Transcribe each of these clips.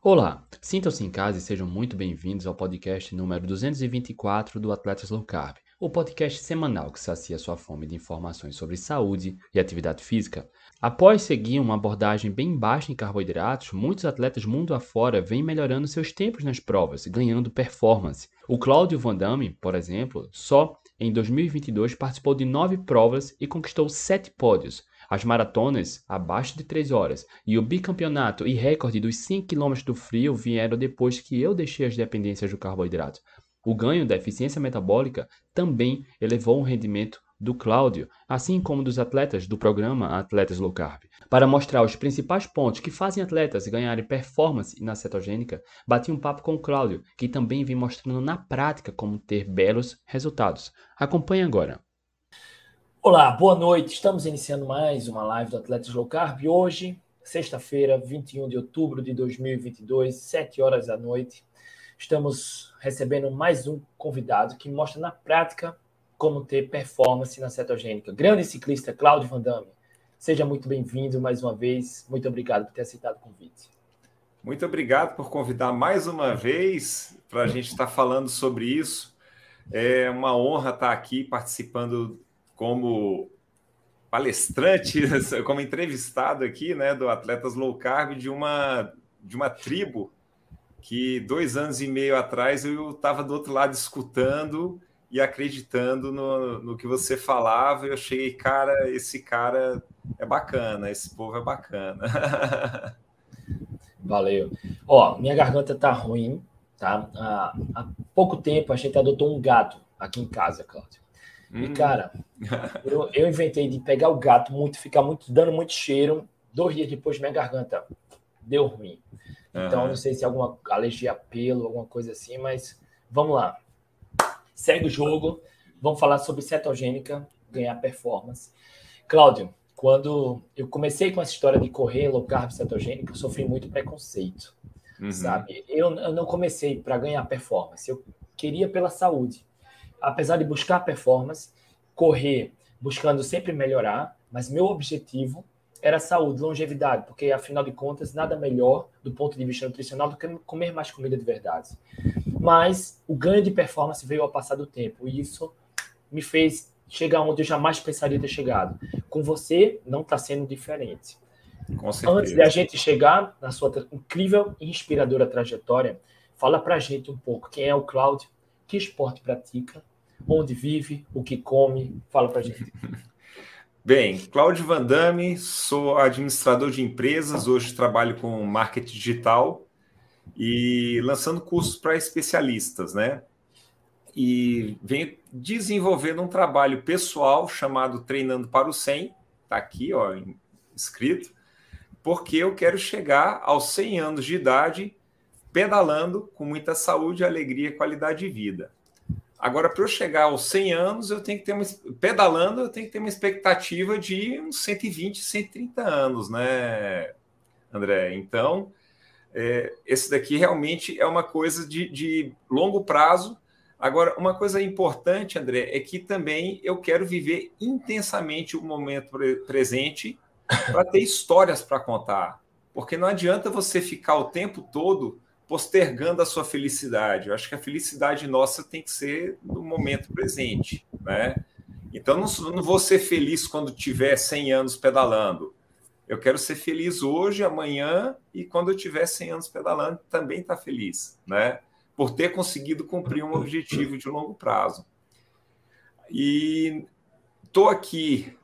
Olá, sintam-se em casa e sejam muito bem-vindos ao podcast número 224 do Atletas Low Carb, o podcast semanal que sacia sua fome de informações sobre saúde e atividade física. Após seguir uma abordagem bem baixa em carboidratos, muitos atletas mundo afora vêm melhorando seus tempos nas provas, ganhando performance. O Cláudio Van Damme, por exemplo, só em 2022 participou de 9 provas e conquistou 7 pódios. As maratonas abaixo de 3 horas e o bicampeonato e recorde dos 5 km do frio vieram depois que eu deixei as dependências do carboidrato. O ganho da eficiência metabólica também elevou o rendimento do Cláudio, assim como dos atletas do programa Atletas Low Carb. Para mostrar os principais pontos que fazem atletas ganharem performance na cetogênica, bati um papo com o Cláudio, que também vem mostrando na prática como ter belos resultados. Acompanhe agora. Olá, boa noite. Estamos iniciando mais uma live do Atletas Low Carb. Hoje, sexta-feira, 21 de outubro de 2022, 7 horas da noite. Estamos recebendo mais um convidado que mostra na prática como ter performance na cetogênica. Grande ciclista Cláudio Van Damme. Seja muito bem-vindo mais uma vez. Muito obrigado por ter aceitado o convite. Muito obrigado por convidar mais uma vez para a gente estar falando sobre isso. É uma honra estar aqui participando como palestrante, como entrevistado aqui, né, do Atletas Low Carb, de uma tribo que 2 anos e meio atrás eu estava do outro lado escutando e acreditando no que você falava. Eu cheguei, cara, esse cara é bacana, esse povo é bacana. Valeu. Minha garganta tá ruim, tá? Há pouco tempo a gente adotou um gato aqui em casa, Cláudio. E, cara, eu inventei de pegar o gato, ficar dando muito cheiro. 2 dias depois, minha garganta deu ruim. Então, não sei se é alguma alergia a pelo, alguma coisa assim, mas vamos lá. Segue o jogo. Vamos falar sobre cetogênica, ganhar performance. Cláudio, quando eu comecei com essa história de correr low carb cetogênica, eu sofri muito preconceito, sabe? Eu não comecei para ganhar performance, eu queria pela saúde. Apesar de buscar performance, correr buscando sempre melhorar, mas meu objetivo era saúde, longevidade, porque, afinal de contas, nada melhor do ponto de vista nutricional do que comer mais comida de verdade. Mas o ganho de performance veio ao passar do tempo, e isso me fez chegar onde eu jamais pensaria ter chegado. Com você, não está sendo diferente. Com certeza. Antes de a gente chegar na sua incrível e inspiradora trajetória, fala pra gente um pouco quem é o Cláudio, que esporte pratica, onde vive, o que come. Fala pra gente. Bem, Cláudio Van Damme, sou administrador de empresas, hoje trabalho com marketing digital e lançando cursos para especialistas, né? E venho desenvolvendo um trabalho pessoal chamado Treinando para o 100, tá aqui, ó, escrito, porque eu quero chegar aos 100 anos de idade pedalando com muita saúde, alegria e qualidade de vida. Agora, para eu chegar aos 100 anos, eu tenho que ter pedalando, eu tenho que ter uma expectativa de uns 120, 130 anos, né, André? Então, esse daqui realmente é uma coisa de longo prazo. Agora, uma coisa importante, André, é que também eu quero viver intensamente o momento presente para ter histórias para contar. Porque não adianta você ficar o tempo todo postergando a sua felicidade. Eu acho que a felicidade nossa tem que ser no momento presente, né? Então, não vou ser feliz quando tiver 100 anos pedalando. Eu quero ser feliz hoje, amanhã, e quando eu tiver 100 anos pedalando, também estar feliz, né? Por ter conseguido cumprir um objetivo de longo prazo. E estou aqui.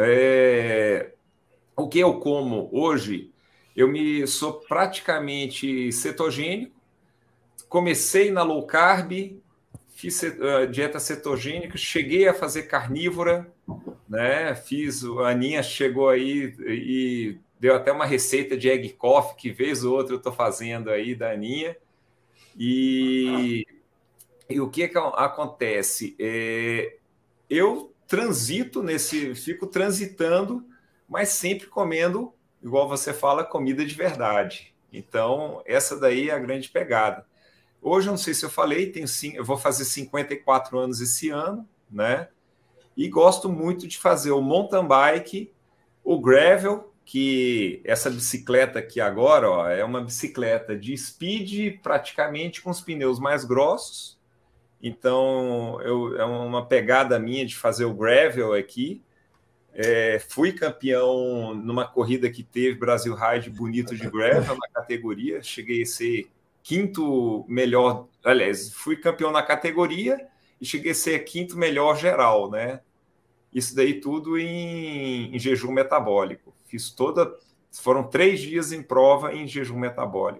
O que eu como hoje? Sou praticamente cetogênico, comecei na low carb, fiz dieta cetogênica, cheguei a fazer carnívora, né? A Aninha chegou aí e deu até uma receita de egg coffee, que vez ou outra eu estou fazendo aí da Aninha. E o que acontece? Eu fico transitando, mas sempre comendo, igual você fala, comida de verdade. Então, essa daí é a grande pegada. Hoje, eu não sei se eu falei, eu vou fazer 54 anos esse ano, né? E gosto muito de fazer o mountain bike, o gravel, que essa bicicleta aqui agora, ó, é uma bicicleta de speed praticamente com os pneus mais grossos. Então, é uma pegada minha de fazer o gravel aqui. Fui campeão numa corrida que teve Brasil Ride Bonito de gravel na categoria. Cheguei a ser quinto melhor. Aliás, fui campeão na categoria e cheguei a ser quinto melhor geral, né? Isso daí tudo em jejum metabólico. Foram 3 dias em prova em jejum metabólico.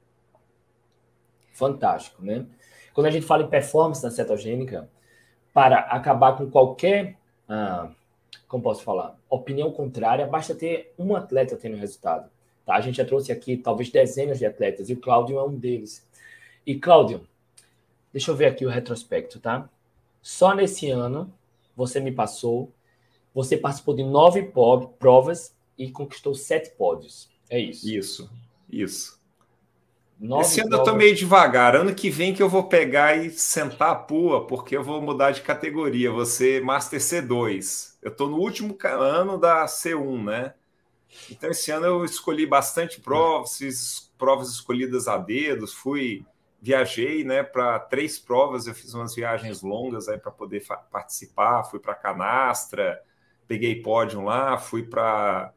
Fantástico, né? Quando a gente fala em performance na cetogênica, para acabar com qualquer, como posso falar, opinião contrária, basta ter um atleta tendo resultado. Tá? A gente já trouxe aqui talvez dezenas de atletas e o Cláudio é um deles. E Cláudio, deixa eu ver aqui o retrospecto, tá? Só nesse ano você participou de 9 provas e conquistou 7 pódios. É isso? Isso. Esse ano eu tô meio devagar. Ano que vem que eu vou pegar e sentar a pua, porque eu vou mudar de categoria. Vou ser Master C2. Eu tô no último ano da C1, né? Então, esse ano eu escolhi bastante provas, fiz provas escolhidas a dedos, viajei, né, para 3 provas, eu fiz umas viagens longas aí para poder participar, fui para Canastra, peguei pódio lá, fui para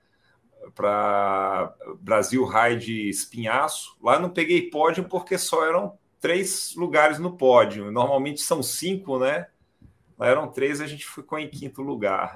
Brasil Ride Espinhaço. Lá não peguei pódio porque só eram 3 lugares no pódio. Normalmente são 5, né? Lá eram 3, a gente ficou em 5º lugar.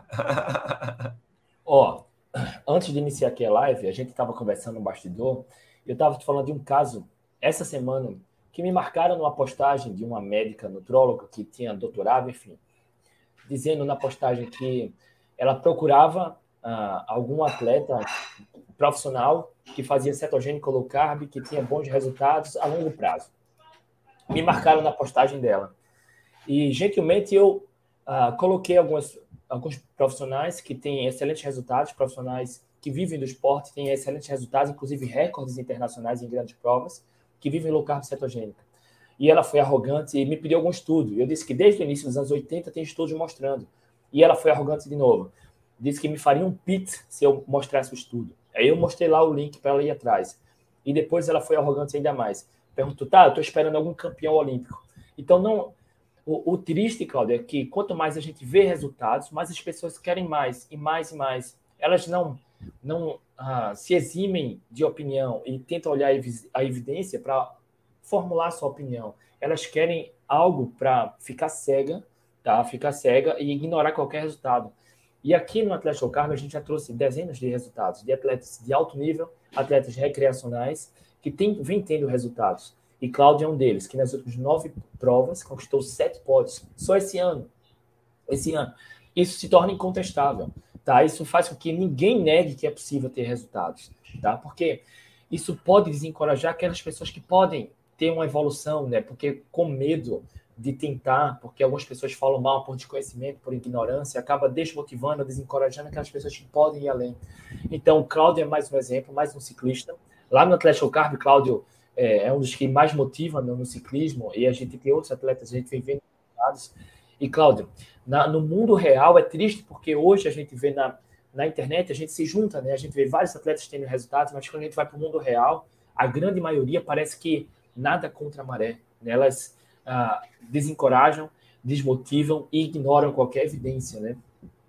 Antes de iniciar aqui a live, a gente estava conversando no bastidor, eu estava te falando de um caso, essa semana, que me marcaram numa postagem de uma médica nutróloga que tinha doutorado, enfim, dizendo na postagem que ela procurava algum atleta profissional que fazia cetogênico low carb, que tinha bons resultados a longo prazo. Me marcaram na postagem dela. E, gentilmente, eu coloquei alguns profissionais que têm excelentes resultados, profissionais que vivem do esporte, têm excelentes resultados, inclusive recordes internacionais em grandes provas, que vivem low carb cetogênica. E ela foi arrogante e me pediu algum estudo. Eu disse que desde o início dos anos 80 tem estudos mostrando. E ela foi arrogante de novo. Disse que me faria um pit se eu mostrasse o estudo. Aí eu mostrei lá o link para ela ir atrás. E depois ela foi arrogante ainda mais. Perguntou, eu estou esperando algum campeão olímpico. Então, não... O triste, Cláudio, é que quanto mais a gente vê resultados, mais as pessoas querem mais, e mais, e mais. Elas não se eximem de opinião e tentam olhar a evidência para formular a sua opinião. Elas querem algo para ficar cega, tá? Ficar cega e ignorar qualquer resultado. E aqui no Atlético Low Carb a gente já trouxe dezenas de resultados, de atletas de alto nível, atletas recreacionais, que vem tendo resultados. E Cláudio é um deles, que nas últimas 9 provas conquistou 7 pódios, só esse ano. Isso se torna incontestável, tá? Isso faz com que ninguém negue que é possível ter resultados, tá? Porque isso pode desencorajar aquelas pessoas que podem ter uma evolução, né? Porque com medo de tentar, porque algumas pessoas falam mal por desconhecimento, por ignorância, acaba desmotivando, desencorajando aquelas pessoas que podem ir além. Então, o Cláudio é mais um exemplo, mais um ciclista. Lá no Atlético Low Carb, Cláudio é um dos que mais motiva no ciclismo, e a gente tem outros atletas, a gente vem vendo resultados. E, Cláudio, no mundo real é triste, porque hoje a gente vê na internet, a gente se junta, né? A gente vê vários atletas tendo resultados, mas quando a gente vai para o mundo real, a grande maioria parece que nada contra a maré, né? Elas desencorajam, desmotivam e ignoram qualquer evidência, né?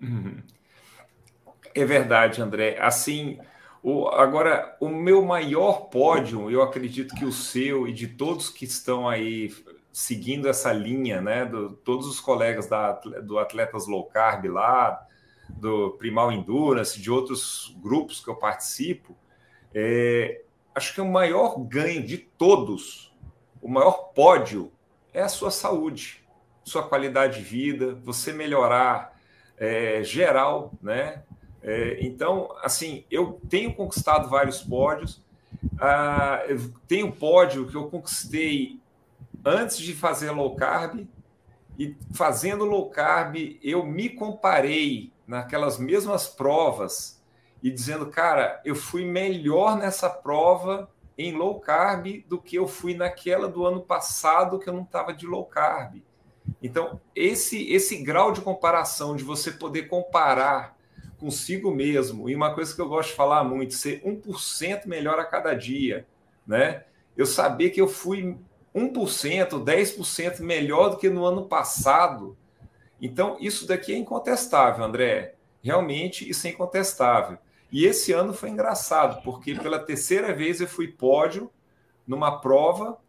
É verdade, André. Assim, agora, o meu maior pódio, eu acredito que o seu e de todos que estão aí seguindo essa linha, né, todos os colegas do Atletas Low Carb lá, do Primal Endurance, de outros grupos que eu participo, acho que o maior ganho de todos, o maior pódio, é a sua saúde, sua qualidade de vida, você melhorar geral, né? Então, assim, eu tenho conquistado vários pódios. Eu tenho pódio que eu conquistei antes de fazer low carb, e fazendo low carb, eu me comparei naquelas mesmas provas e dizendo, cara, eu fui melhor nessa prova em low carb do que eu fui naquela do ano passado que eu não estava de low carb. Então, esse grau de comparação, de você poder comparar consigo mesmo. E uma coisa que eu gosto de falar muito, ser 1% melhor a cada dia, né? Eu saber que eu fui 1%, 10% melhor do que no ano passado. Então, isso daqui é incontestável, André. Realmente, isso é incontestável. E esse ano foi engraçado, porque pela terceira vez eu fui pódio numa prova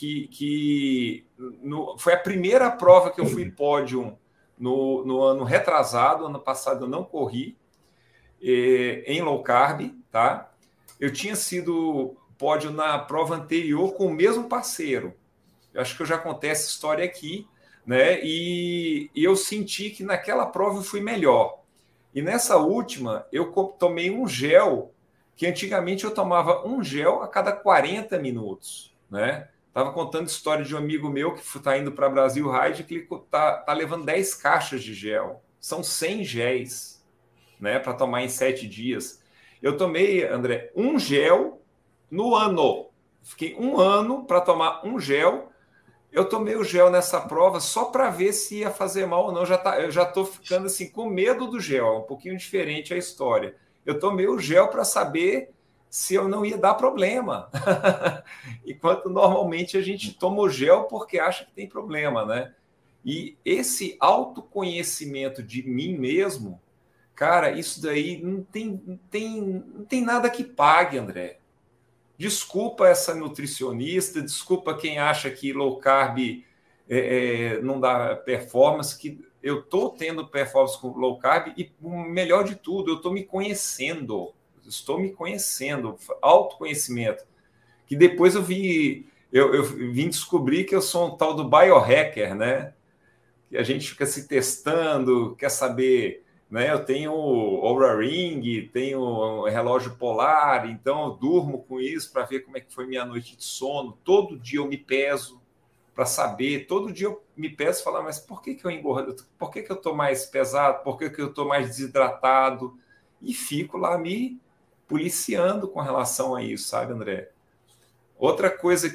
foi a primeira prova que eu fui pódio no ano retrasado. Ano passado eu não corri em low carb, tá? Eu tinha sido pódio na prova anterior com o mesmo parceiro. Eu acho que eu já contei essa história aqui, né? E eu senti que naquela prova eu fui melhor. E nessa última, eu tomei um gel, que antigamente eu tomava um gel a cada 40 minutos, né? Estava contando a história de um amigo meu que está indo para Brasil Ride, que ele tá levando 10 caixas de gel. São 100 géis, né? Para tomar em 7 dias. Eu tomei, André, um gel no ano. Fiquei um ano para tomar um gel. Eu tomei o gel nessa prova só para ver se ia fazer mal ou não. Eu já estou ficando assim com medo do gel. É um pouquinho diferente a história. Eu tomei o gel para saber se eu não ia dar problema. Enquanto normalmente a gente toma o gel porque acha que tem problema, né? E esse autoconhecimento de mim mesmo, cara, isso daí não tem nada que pague, André. Desculpa essa nutricionista, desculpa quem acha que low carb não dá performance, que eu estou tendo performance com low carb e, o melhor de tudo, eu estou me conhecendo, autoconhecimento, que depois eu vim descobrir que eu sou um tal do biohacker, né? Que a gente fica se testando, quer saber... Né? Eu tenho o Oura Ring, tenho um relógio polar, então eu durmo com isso para ver como é que foi minha noite de sono. Todo dia eu me peso para saber, todo dia eu me peso e falar, mas por que eu engordo? Por que eu estou mais pesado? Por que eu estou mais desidratado? E fico lá me policiando com relação a isso, sabe, André? Outra coisa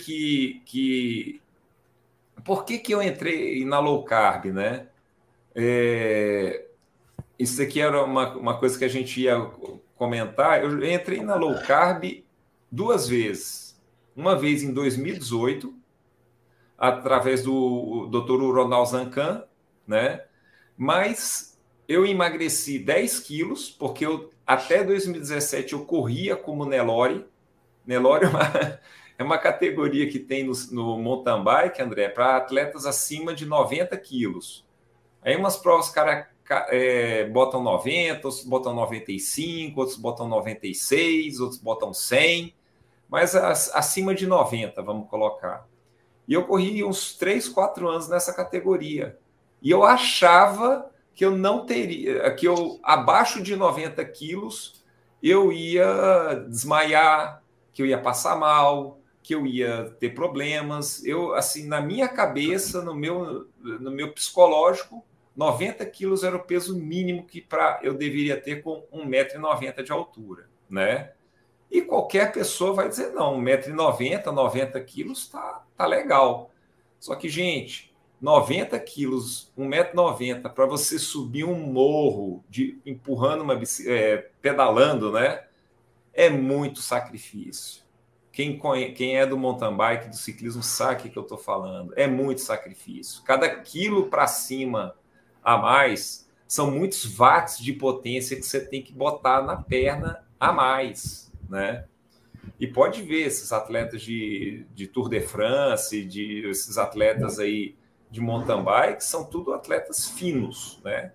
por que eu entrei na low carb, né? Isso aqui era uma coisa que a gente ia comentar. Eu entrei na low carb 2 vezes. Uma vez em 2018, através do Dr. Ronald Zancan, né? Mas eu emagreci 10 quilos, porque até 2017 eu corria como Nelore. Nelore é uma categoria que tem no mountain bike, André, para atletas acima de 90 quilos. Aí umas provas, cara, botam 90, outros botam 95, outros botam 96, outros botam 100, mas acima de 90, vamos colocar. E eu corri uns 3, 4 anos nessa categoria. E eu achava que eu não teria, que eu, abaixo de 90 quilos, eu ia desmaiar, que eu ia passar mal, que eu ia ter problemas. Eu, assim, na minha cabeça, no meu psicológico, 90 quilos era o peso mínimo que eu deveria ter com 1,90 m de altura, né? E qualquer pessoa vai dizer, não, 1,90 m, 90 quilos tá legal. Só que, gente, 90 quilos, 1,90 m, para você subir um morro, empurrando pedalando, né? É muito sacrifício. Quem é do mountain bike, do ciclismo, sabe o que eu estou falando. É muito sacrifício. Cada quilo para cima a mais, são muitos watts de potência que você tem que botar na perna a mais, né? E pode ver esses atletas de Tour de France, esses atletas aí de mountain bike, são tudo atletas finos, né?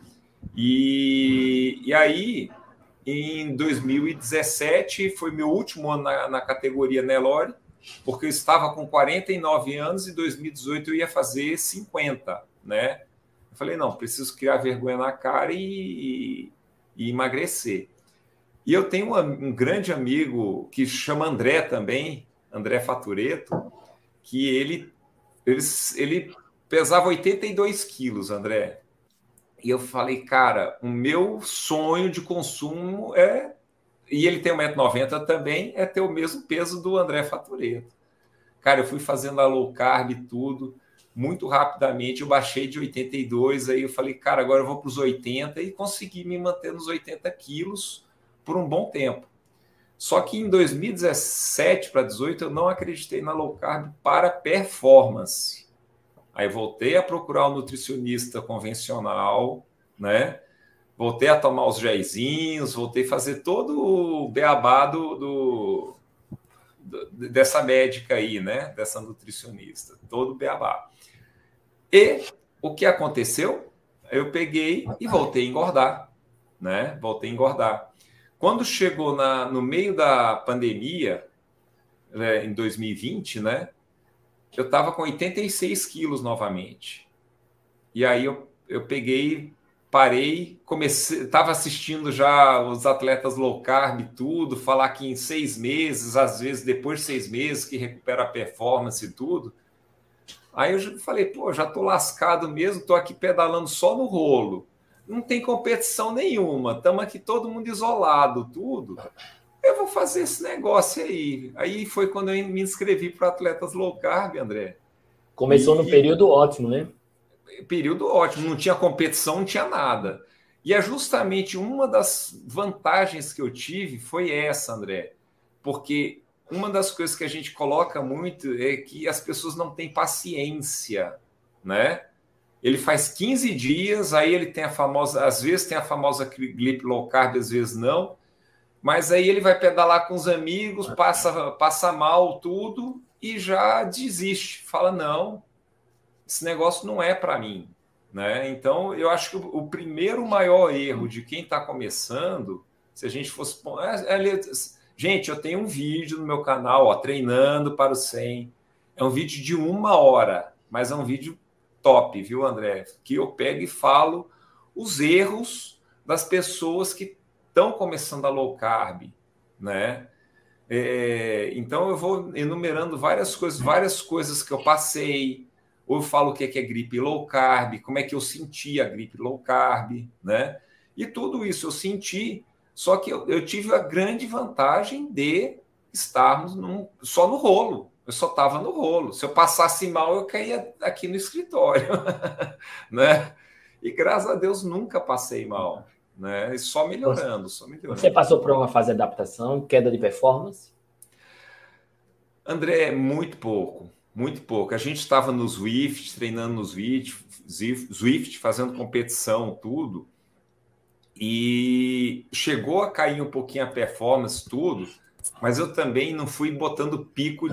E aí, em 2017, foi meu último ano na categoria Nelore, porque eu estava com 49 anos e em 2018 eu ia fazer 50, né? Eu falei, não, preciso criar vergonha na cara e emagrecer. E eu tenho um grande amigo que chama André também, André Fatureto, que ele pesava 82 quilos, André. E eu falei, cara, o meu sonho de consumo e ele tem 1,90 m também, é ter o mesmo peso do André Fatureto. Cara, eu fui fazendo a low carb e tudo. muito rapidamente eu baixei de 82, aí eu falei, cara, agora eu vou para os 80 e consegui me manter nos 80 quilos por um bom tempo. Só que em 2017 para 2018 eu não acreditei na low carb para performance. Aí voltei a procurar um nutricionista convencional, né? Voltei a tomar os géisinhos, voltei a fazer todo o beabá dessa médica aí, né? Dessa nutricionista, todo o beabá. E o que aconteceu? Eu peguei e voltei a engordar, né? Voltei a engordar. Quando chegou no meio da pandemia, né, em 2020, né? Eu estava com 86 quilos novamente. E aí eu peguei, parei, comecei, estava assistindo já os atletas low carb, tudo, falar que em 6 meses, às vezes depois de 6 meses, que recupera a performance e tudo. Aí eu falei, pô, já tô lascado mesmo, tô aqui pedalando só no rolo. Não tem competição nenhuma, estamos aqui todo mundo isolado, tudo. Eu vou fazer esse negócio aí. Aí foi quando eu me inscrevi para Atletas Low Carb, André. Começou no período ótimo, né? Período ótimo, não tinha competição, não tinha nada. E é justamente uma das vantagens que eu tive foi essa, André. Porque uma das coisas que a gente coloca muito é que as pessoas não têm paciência, né? Ele faz 15 dias, aí ele tem a famosa, às vezes tem a famosa GLP low carb, às vezes não, mas aí ele vai pedalar com os amigos, passa mal tudo e já desiste, fala não, esse negócio não é para mim, né? Então eu acho que o primeiro maior erro de quem está começando, se a gente fosse, gente, eu tenho um vídeo no meu canal, ó, treinando para o 100, é um vídeo de 1 hora, mas é um vídeo top, viu, André? Que eu pego e falo os erros das pessoas que estão começando a low carb, né? Então eu vou enumerando várias coisas que eu passei, ou eu falo o que é gripe low carb, como é que eu senti a gripe low carb, né? E tudo isso eu senti, só que eu tive a grande vantagem de estarmos só no rolo. Eu só estava no rolo. Se eu passasse mal, eu caía aqui no escritório, né? E graças a Deus nunca passei mal, né? E só melhorando, só melhorando. Você passou por uma fase de adaptação, queda de performance? André, muito pouco, muito pouco. A gente estava no Zwift, treinando no Zwift, fazendo competição, tudo, e chegou a cair um pouquinho a performance, tudo, mas eu também não fui botando pico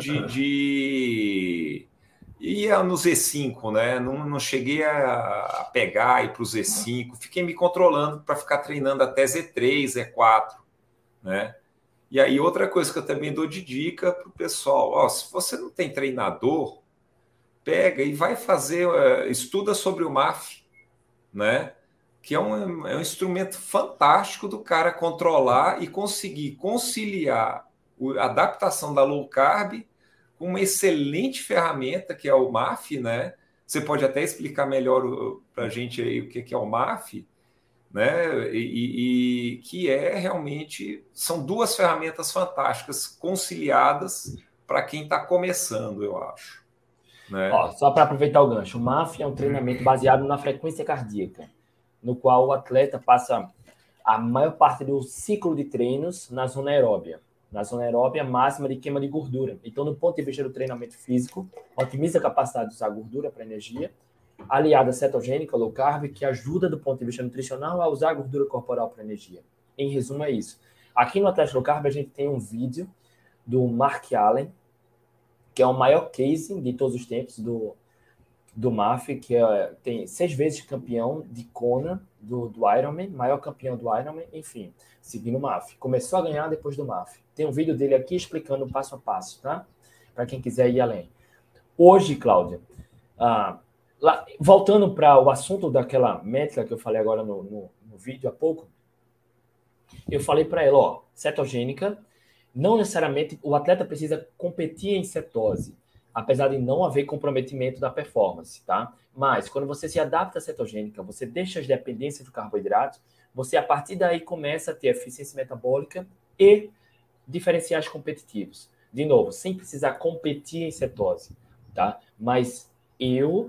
ia no Z5, né? Não cheguei a pegar e ir para o Z5, fiquei me controlando para ficar treinando até Z3, Z4, né? E aí, outra coisa que eu também dou de dica para o pessoal, ó, se você não tem treinador, pega e vai fazer, estuda sobre o MAF, né? Que é um instrumento fantástico do cara controlar e conseguir conciliar a adaptação da low carb com uma excelente ferramenta que é o MAF, né? Você pode até explicar melhor para a gente aí o que é o MAF, né? E que realmente são duas ferramentas fantásticas conciliadas para quem está começando, eu acho. Né? Ó, só para aproveitar o gancho, o MAF é um treinamento baseado na frequência cardíaca, no qual o atleta passa a maior parte do ciclo de treinos na zona aeróbia. Na zona aeróbia máxima de queima de gordura. Então, do ponto de vista do treinamento físico, otimiza a capacidade de usar gordura para energia, aliada à cetogênica, low carb, que ajuda do ponto de vista nutricional a usar a gordura corporal para energia. Em resumo, é isso. Aqui no Atlético Low Carb, a gente tem um vídeo do Mark Allen, que é o maior case de todos os tempos do MAF, que tem 6 vezes campeão de Kona do Ironman, maior campeão do Ironman, enfim, seguindo o MAF. Começou a ganhar depois do MAF. Tem um vídeo dele aqui explicando passo a passo, tá? Para quem quiser ir além. Hoje, Cláudia, voltando para o assunto daquela métrica que eu falei agora no vídeo há pouco, eu falei para ela, ó, cetogênica, não necessariamente o atleta precisa competir em cetose, apesar de não haver comprometimento da performance, tá? Mas quando você se adapta à cetogênica, você deixa as dependências do carboidrato, você a partir daí começa a ter eficiência metabólica e diferenciais competitivos. De novo, sem precisar competir em cetose, tá? Mas eu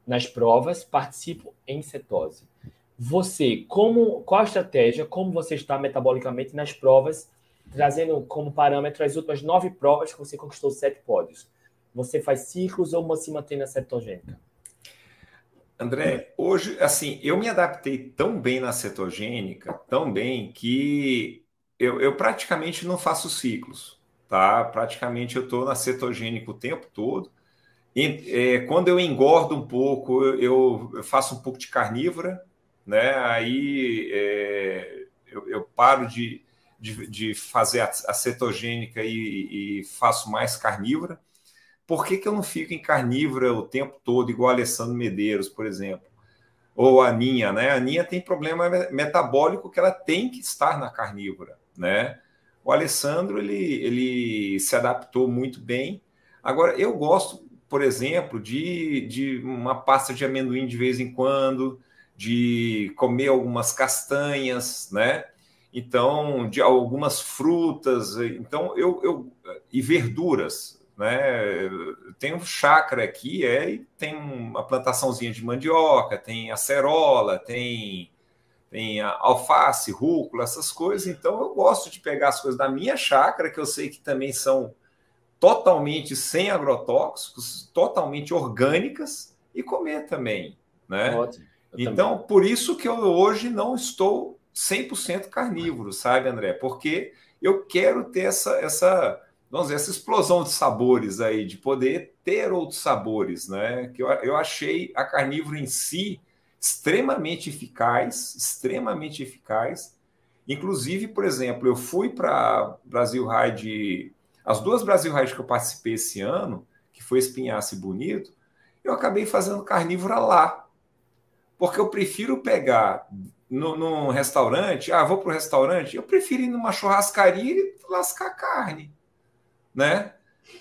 nas provas, participo em cetose. Você, qual a estratégia, como você está metabolicamente nas provas, trazendo como parâmetro as últimas 9 provas que você conquistou 7 pódios? Você faz ciclos ou se mantém na cetogênica? André, hoje, assim, eu me adaptei tão bem na cetogênica, tão bem, que eu praticamente não faço ciclos, tá? Praticamente eu estou na cetogênica o tempo todo. E, quando eu engordo um pouco, eu faço um pouco de carnívora, né? Aí eu paro de fazer a cetogênica e faço mais carnívora. Por que eu não fico em carnívora o tempo todo, igual Alessandro Medeiros, por exemplo? Ou a Aninha, né? A Aninha tem problema metabólico que ela tem que estar na carnívora, né? O Alessandro, ele se adaptou muito bem. Agora, eu gosto, por exemplo, de uma pasta de amendoim de vez em quando, de comer algumas castanhas, né? Então, de algumas frutas, então e verduras, né? Tem um chácara aqui, e tem uma plantaçãozinha de mandioca, tem acerola, tem alface, rúcula, essas coisas. Então, eu gosto de pegar as coisas da minha chácara, que eu sei que também são totalmente sem agrotóxicos, totalmente orgânicas, e comer também, né? Ótimo. Então, também. Por isso que eu hoje não estou 100% carnívoro, sabe, André? Porque eu quero ter vamos dizer, essa explosão de sabores aí, de poder ter outros sabores, né? Que eu achei a carnívora em si extremamente eficaz. Inclusive, por exemplo, eu fui para Brasil Ride, as 2 Brasil Ride que eu participei esse ano, que foi Espinhaço e Bonito, eu acabei fazendo carnívora lá. Porque eu prefiro pegar num restaurante, vou para o restaurante, eu prefiro ir numa churrascaria e lascar carne, né?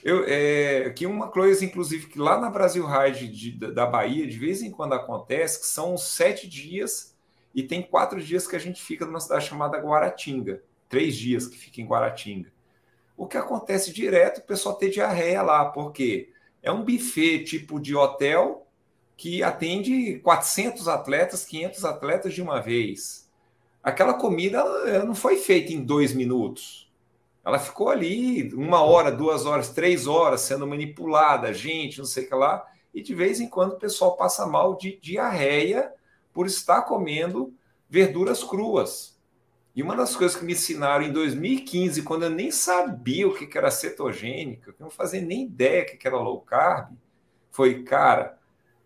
Que uma coisa, inclusive, que lá na Brasil Ride da Bahia, de vez em quando acontece, que são 7 dias e tem 4 dias que a gente fica numa cidade chamada Guaratinga, 3 dias que fica em Guaratinga. O que acontece direto, o pessoal tem diarreia lá, porque é um buffet tipo de hotel que atende 400 atletas, 500 atletas de uma vez. Aquela comida ela não foi feita em 2 minutos. Ela ficou ali 1 hora, 2 horas, 3 horas sendo manipulada, gente, não sei o que lá. E de vez em quando o pessoal passa mal de diarreia por estar comendo verduras cruas. E uma das coisas que me ensinaram em 2015, quando eu nem sabia o que era cetogênica, que eu não fazia nem ideia o que era low carb, foi, cara,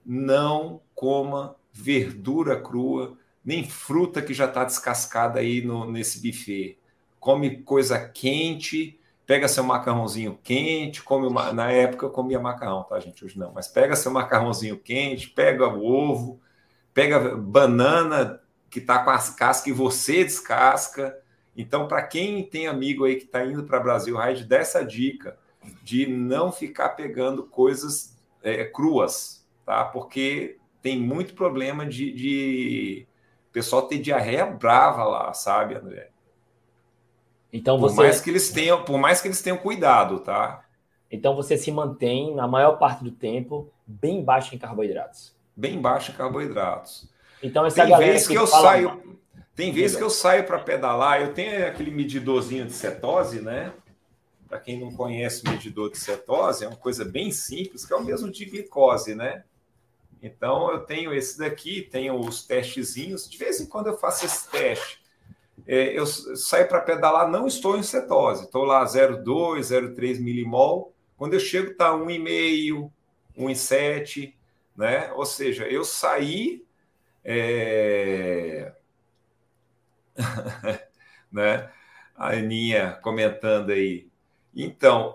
não coma verdura crua, nem fruta que já está descascada aí nesse buffet. Come coisa quente, pega seu macarrãozinho quente, na época eu comia macarrão, tá, gente? Hoje não, mas pega seu macarrãozinho quente, pega o ovo, pega banana que está com as cascas e você descasca. Então, para quem tem amigo aí que está indo para Brasil Ride, dá essa dica de não ficar pegando coisas cruas, tá? Porque tem muito problema de pessoal ter diarreia brava lá, sabe, André? Então por mais que eles tenham cuidado, tá? Então você se mantém, na maior parte do tempo, bem baixo em carboidratos. Bem baixo em carboidratos. Então essa galera que eu saio... Tem vezes que eu saio para pedalar, eu tenho aquele medidorzinho de cetose, né? Para quem não conhece o medidor de cetose, é uma coisa bem simples, que é o mesmo de glicose, né? Então, eu tenho esse daqui, tenho os testezinhos. De vez em quando eu faço esse teste. Eu saio para pedalar, não estou em cetose. Estou lá 0,2, 0,3 milimol. Quando eu chego, está 1,5, 1,7, né? Ou seja, eu saí... né? A Aninha comentando aí. Então,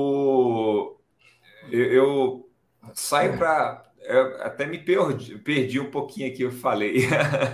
eu saio para... até me perdi um pouquinho aqui, eu falei.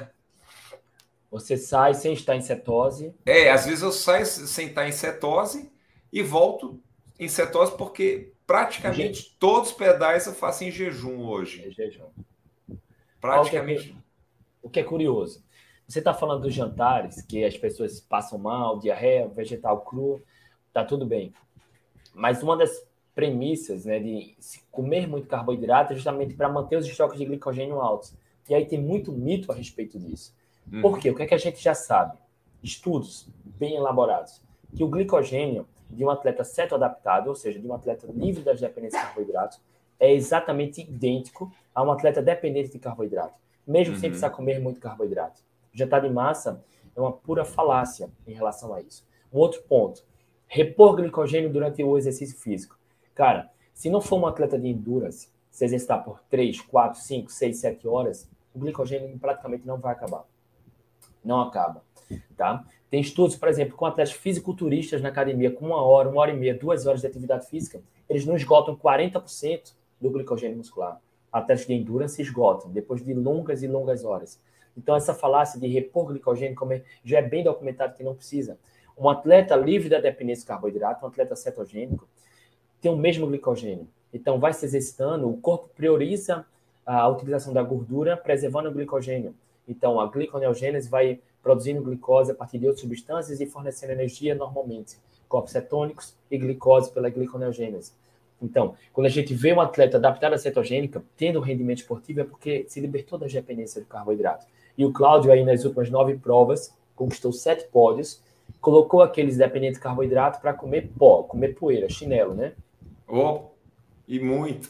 Você sai sem estar em cetose? Às vezes eu saio sem estar em cetose e volto em cetose porque praticamente todos os pedais eu faço em jejum hoje. Em jejum. Praticamente. O que é curioso. Você está falando dos jantares, que as pessoas passam mal, diarreia, vegetal cru, tá tudo bem. Mas uma das premissas, né, de se comer muito carboidrato justamente para manter os estoques de glicogênio altos. E aí tem muito mito a respeito disso. Por quê? O que é que a gente já sabe? Estudos bem elaborados. Que o glicogênio de um atleta cetoadaptado, ou seja, de um atleta livre das dependências de carboidratos, é exatamente idêntico a um atleta dependente de carboidrato, mesmo sem precisar comer muito carboidrato. O jantar de massa é uma pura falácia em relação a isso. Um outro ponto, repor glicogênio durante o exercício físico. Cara, se não for um atleta de endurance, se exercitar por 3, 4, 5, 6, 7 horas, o glicogênio praticamente não vai acabar. Não acaba, tá? Tem estudos, por exemplo, com atletas fisiculturistas na academia com 1 hora e meia, 2 horas de atividade física, eles não esgotam 40% do glicogênio muscular. Atletas de endurance esgotam depois de longas e longas horas. Então, essa falácia de repor glicogênio, como já é bem documentado que não precisa. Um atleta livre da dependência de carboidrato, um atleta cetogênico, tem o mesmo glicogênio. Então, vai se exercitando, o corpo prioriza a utilização da gordura, preservando o glicogênio. Então, a gliconeogênese vai produzindo glicose a partir de outras substâncias e fornecendo energia normalmente. Corpos cetônicos e glicose pela gliconeogênese. Então, quando a gente vê um atleta adaptado à cetogênica, tendo um rendimento esportivo, é porque se libertou da dependência de carboidrato. E o Cláudio, aí nas últimas 9 provas, conquistou 7 pódios, colocou aqueles dependentes de carboidrato para comer pó, comer poeira, chinelo, né? Oh, e muito.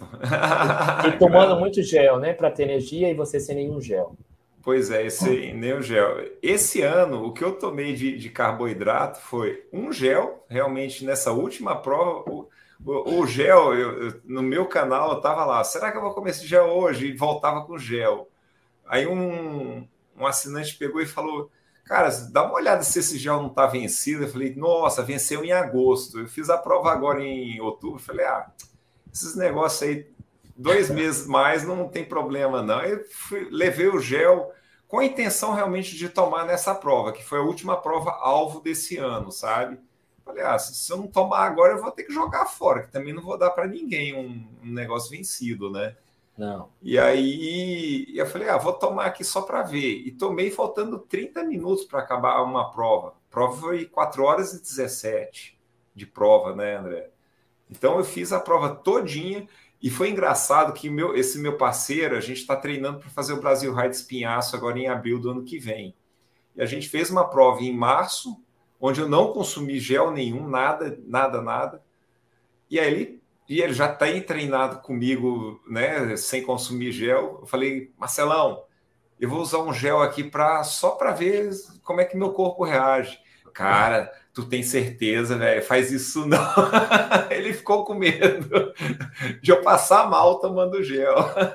E tomando muito gel, né? Para ter energia e você sem nenhum gel. Pois é, nem o gel. Esse ano, o que eu tomei de carboidrato foi um gel, realmente nessa última prova. O gel, no meu canal, eu estava lá, será que eu vou comer esse gel hoje? E voltava com gel. Aí um assinante pegou e falou, cara, dá uma olhada se esse gel não está vencido. Eu falei, nossa, venceu em agosto. Eu fiz a prova agora em outubro. Eu falei, esses negócios aí, 2 meses mais, não tem problema não. Aí levei o gel com a intenção realmente de tomar nessa prova, que foi a última prova alvo desse ano, sabe? Falei, se eu não tomar agora, eu vou ter que jogar fora, que também não vou dar para ninguém um negócio vencido, né? Não. E aí eu falei, vou tomar aqui só para ver. E tomei faltando 30 minutos para acabar uma prova. A prova foi 4 horas e 17 de prova, né, André? Então eu fiz a prova todinha e foi engraçado que esse meu parceiro, a gente está treinando para fazer o Brasil Ride Espinhaço agora em abril do ano que vem. E a gente fez uma prova em março, onde eu não consumi gel nenhum, nada. E aí ele já está treinado comigo, né, sem consumir gel. Eu falei, Marcelão, eu vou usar um gel aqui só para ver como é que meu corpo reage. Cara, tu tem certeza, velho? Faz isso não. Ele ficou com medo de eu passar mal tomando gel.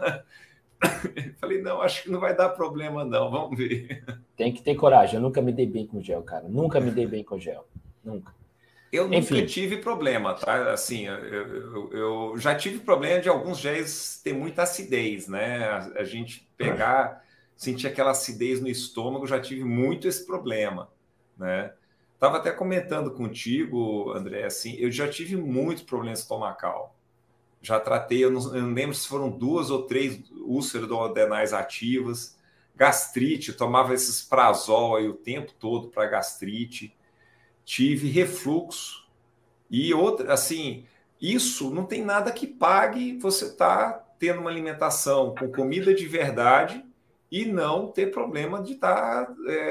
Falei, não, acho que não vai dar problema não, vamos ver. Tem que ter coragem, eu nunca me dei bem com gel, cara. Nunca me dei bem com gel, nunca. Eu nunca tive problema, tá? Assim, eu já tive problema de alguns géis ter muita acidez, né? A gente sentir aquela acidez no estômago, já tive muito esse problema, né? Estava até comentando contigo, André, assim, eu já tive muito problema estomacal. Já tratei, eu não lembro se foram 2 ou 3 úlceras duodenais ativas, gastrite, eu tomava esses Prazol aí o tempo todo para gastrite, tive refluxo e outra, assim, isso não tem nada que pague você estar tendo uma alimentação com comida de verdade e não ter problema de estar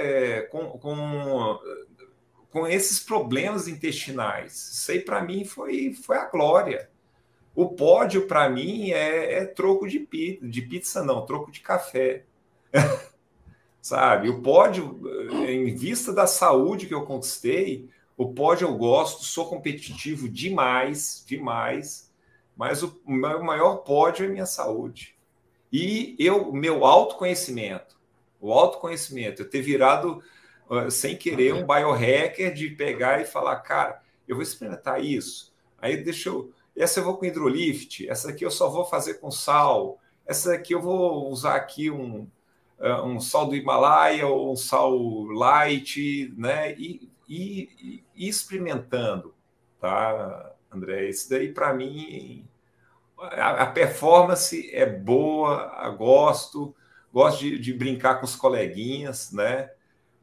com esses problemas intestinais. Isso aí, para mim, foi a glória. O pódio, para mim, é troco de pizza, não, troco de café. Sabe? O pódio, em vista da saúde que eu conquistei, o pódio eu gosto, sou competitivo demais, mas o meu maior pódio é minha saúde. E meu autoconhecimento, eu ter virado sem querer um biohacker de pegar e falar, cara, eu vou experimentar isso, aí essa eu vou com hidrolift, essa aqui eu só vou fazer com sal, essa aqui eu vou usar aqui um sal do Himalaia ou um sal light, né? E experimentando, tá, André? Isso daí, para mim, a performance é boa, gosto de brincar com os coleguinhas, né?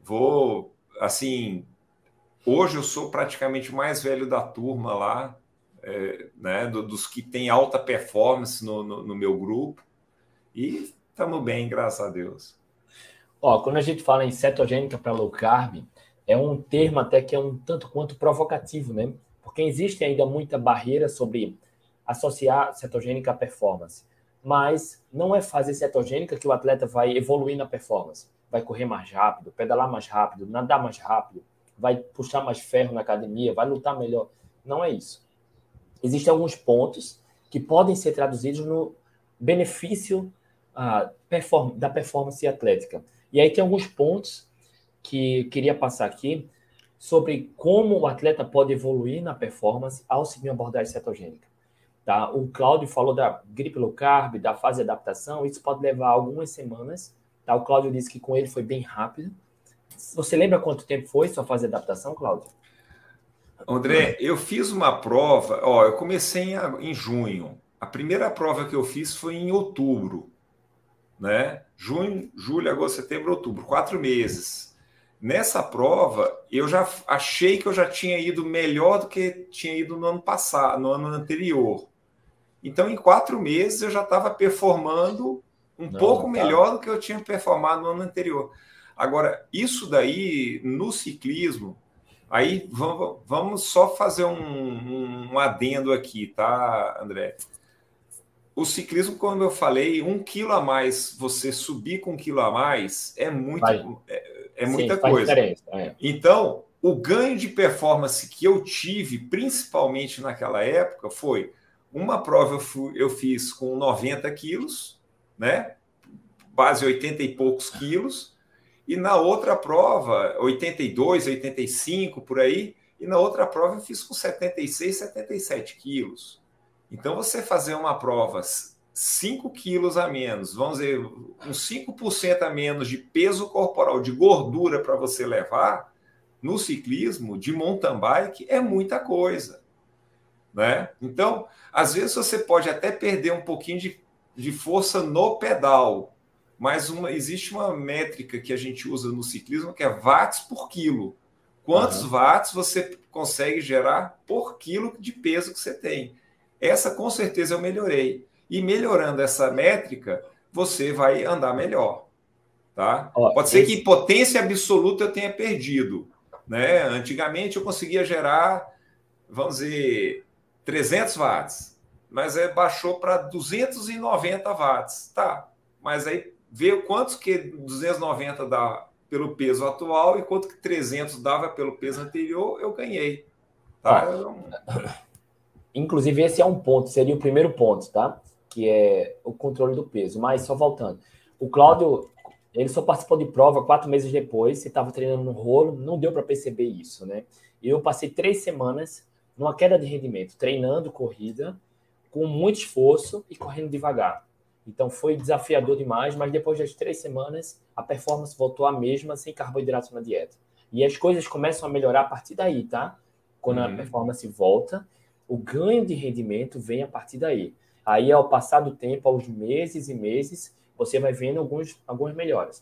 Assim, hoje eu sou praticamente o mais velho da turma lá, né, dos que têm alta performance no meu grupo. E estamos bem, graças a Deus. Ó, quando a gente fala em cetogênica para low carb, é um termo até que é um tanto quanto provocativo, né? Porque existe ainda muita barreira sobre associar cetogênica à performance. Mas não é fazer cetogênica que o atleta vai evoluir na performance. Vai correr mais rápido, pedalar mais rápido, nadar mais rápido, vai puxar mais ferro na academia, vai lutar melhor. Não é isso. Existem alguns pontos que podem ser traduzidos no benefício da performance atlética. E aí tem alguns pontos que queria passar aqui sobre como o atleta pode evoluir na performance ao seguir uma abordagem cetogênica. Tá? O Cláudio falou da gripe low carb, da fase de adaptação, isso pode levar algumas semanas. Tá? O Cláudio disse que com ele foi bem rápido. Você lembra quanto tempo foi sua fase de adaptação, Cláudio? André, eu fiz uma prova, eu comecei em junho. A primeira prova que eu fiz foi em outubro, né? Junho, julho, agosto, setembro, outubro, 4 meses. Nessa prova, eu já achei que eu já tinha ido melhor do que tinha ido no ano passado, no ano anterior. Então, em 4 meses, eu já estava performando pouco melhor do que eu tinha performado no ano anterior. Agora, isso daí, no ciclismo, aí vamos só fazer um adendo aqui, tá, André? O ciclismo, como eu falei, 1 quilo a mais, você subir com 1 quilo a mais é muita coisa. Então, o ganho de performance que eu tive, principalmente naquela época, foi uma prova eu fiz com 90 quilos, né? Base 80 e poucos quilos, e na outra prova, 82, 85, por aí, e na outra prova eu fiz com 76, 77 quilos. Então, você fazer uma prova 5 quilos a menos, vamos dizer, uns 5% a menos de peso corporal, de gordura para você levar, no ciclismo, de mountain bike, é muita coisa, né? Então, às vezes você pode até perder um pouquinho de força no pedal, mas existe uma métrica que a gente usa no ciclismo que é watts por quilo. Quantos watts você consegue gerar por quilo de peso que você tem? Essa, com certeza, eu melhorei. E melhorando essa métrica, você vai andar melhor. Tá? Pode ser que em potência absoluta eu tenha perdido, né? Antigamente eu conseguia gerar, vamos dizer, 300 watts, mas baixou para 290 watts. Tá, mas aí vê quantos que 290 dá pelo peso atual e quanto que 300 dava pelo peso anterior, eu ganhei. Tá? Inclusive, esse é um ponto, seria o primeiro ponto, tá? Que é o controle do peso. Mas só voltando. O Cláudio, ele só participou de prova 4 meses depois, você estava treinando no rolo, não deu para perceber isso, né? Eu passei 3 semanas numa queda de rendimento, treinando corrida, com muito esforço e correndo devagar. Então foi desafiador demais, mas depois das 3 semanas, a performance voltou à mesma, sem carboidratos na dieta. E as coisas começam a melhorar a partir daí, tá? Quando a performance volta, o ganho de rendimento vem a partir daí. Aí, ao passar do tempo, aos meses e meses, você vai vendo algumas melhoras.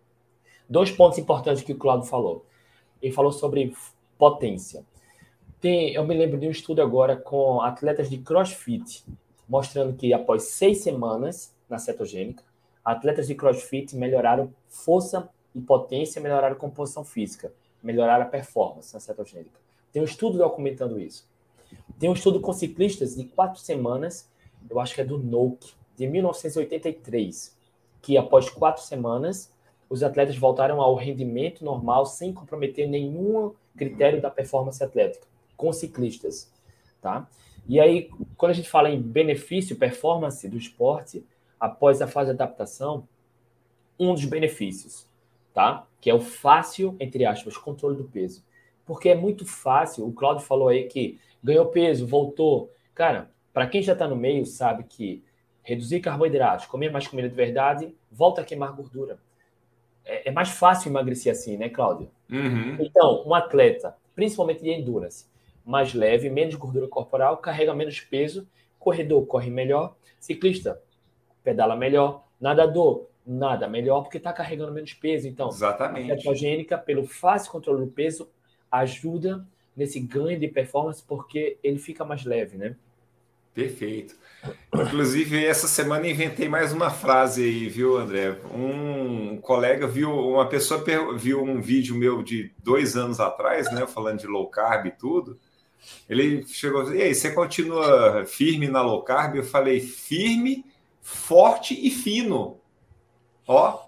2 pontos importantes que o Cláudio falou. Ele falou sobre potência. Eu me lembro de um estudo agora com atletas de CrossFit, mostrando que após 6 semanas na cetogênica, atletas de CrossFit melhoraram força e potência, melhoraram composição física, melhoraram a performance na cetogênica. Tem um estudo documentando isso. Tem um estudo com ciclistas de 4 semanas, eu acho que é do Noke, de 1983, que após 4 semanas, os atletas voltaram ao rendimento normal sem comprometer nenhum critério da performance atlética, com ciclistas, tá? E aí, quando a gente fala em benefício, performance do esporte, após a fase de adaptação, um dos benefícios, tá? Que é o fácil, entre aspas, controle do peso. Porque é muito fácil, o Cláudio falou aí que ganhou peso, voltou. Cara, para quem já está no meio, sabe que reduzir carboidratos, comer mais comida de verdade, volta a queimar gordura. É mais fácil emagrecer assim, né, Cláudio? Então, um atleta, principalmente de endurance, mais leve, menos gordura corporal, carrega menos peso, corredor corre melhor, ciclista pedala melhor, nadador nada melhor, porque está carregando menos peso. Então, exatamente. A cetogênica, pelo fácil controle do peso, ajuda nesse ganho de performance, porque ele fica mais leve, né? Perfeito. Inclusive, essa semana inventei mais uma frase aí, viu, André? Um colega uma pessoa viu um vídeo meu de 2 anos atrás, né, falando de low carb e tudo. Ele chegou e aí, você continua firme na low carb? Eu falei, firme, forte e fino. Ó.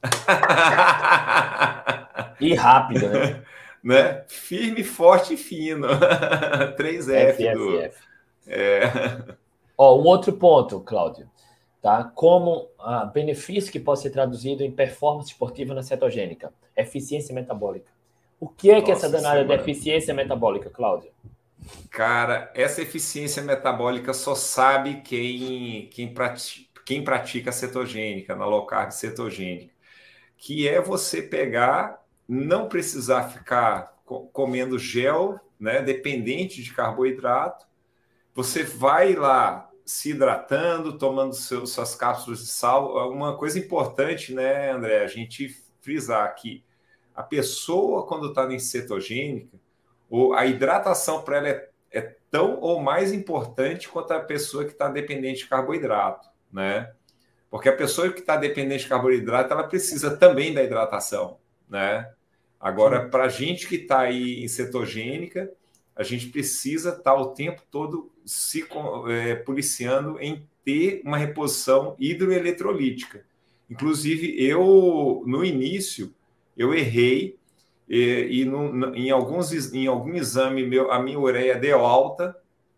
E rápido, né? Né? Firme, forte e fino. 3F do... Ó, um outro ponto, Cláudio, tá? Como benefício que pode ser traduzido em performance esportiva na cetogênica, eficiência metabólica. O que é que essa danada de eficiência metabólica, Cláudio? Cara, essa eficiência metabólica só sabe quem pratica a cetogênica, na low carb cetogênica, que é você pegar, não precisar ficar comendo gel, né, dependente de carboidrato. Você vai lá se hidratando, tomando suas cápsulas de sal. Uma coisa importante, né, André, a gente frisar que a pessoa, quando está em cetogênica, a hidratação para ela é tão ou mais importante quanto a pessoa que está dependente de carboidrato, né? Porque a pessoa que está dependente de carboidrato, ela precisa também da hidratação, né? Agora, para a gente que está aí em cetogênica, a gente precisa estar o tempo todo se policiando em ter uma reposição hidroeletrolítica. Inclusive, no início, eu errei em algum exame meu, a minha ureia deu alta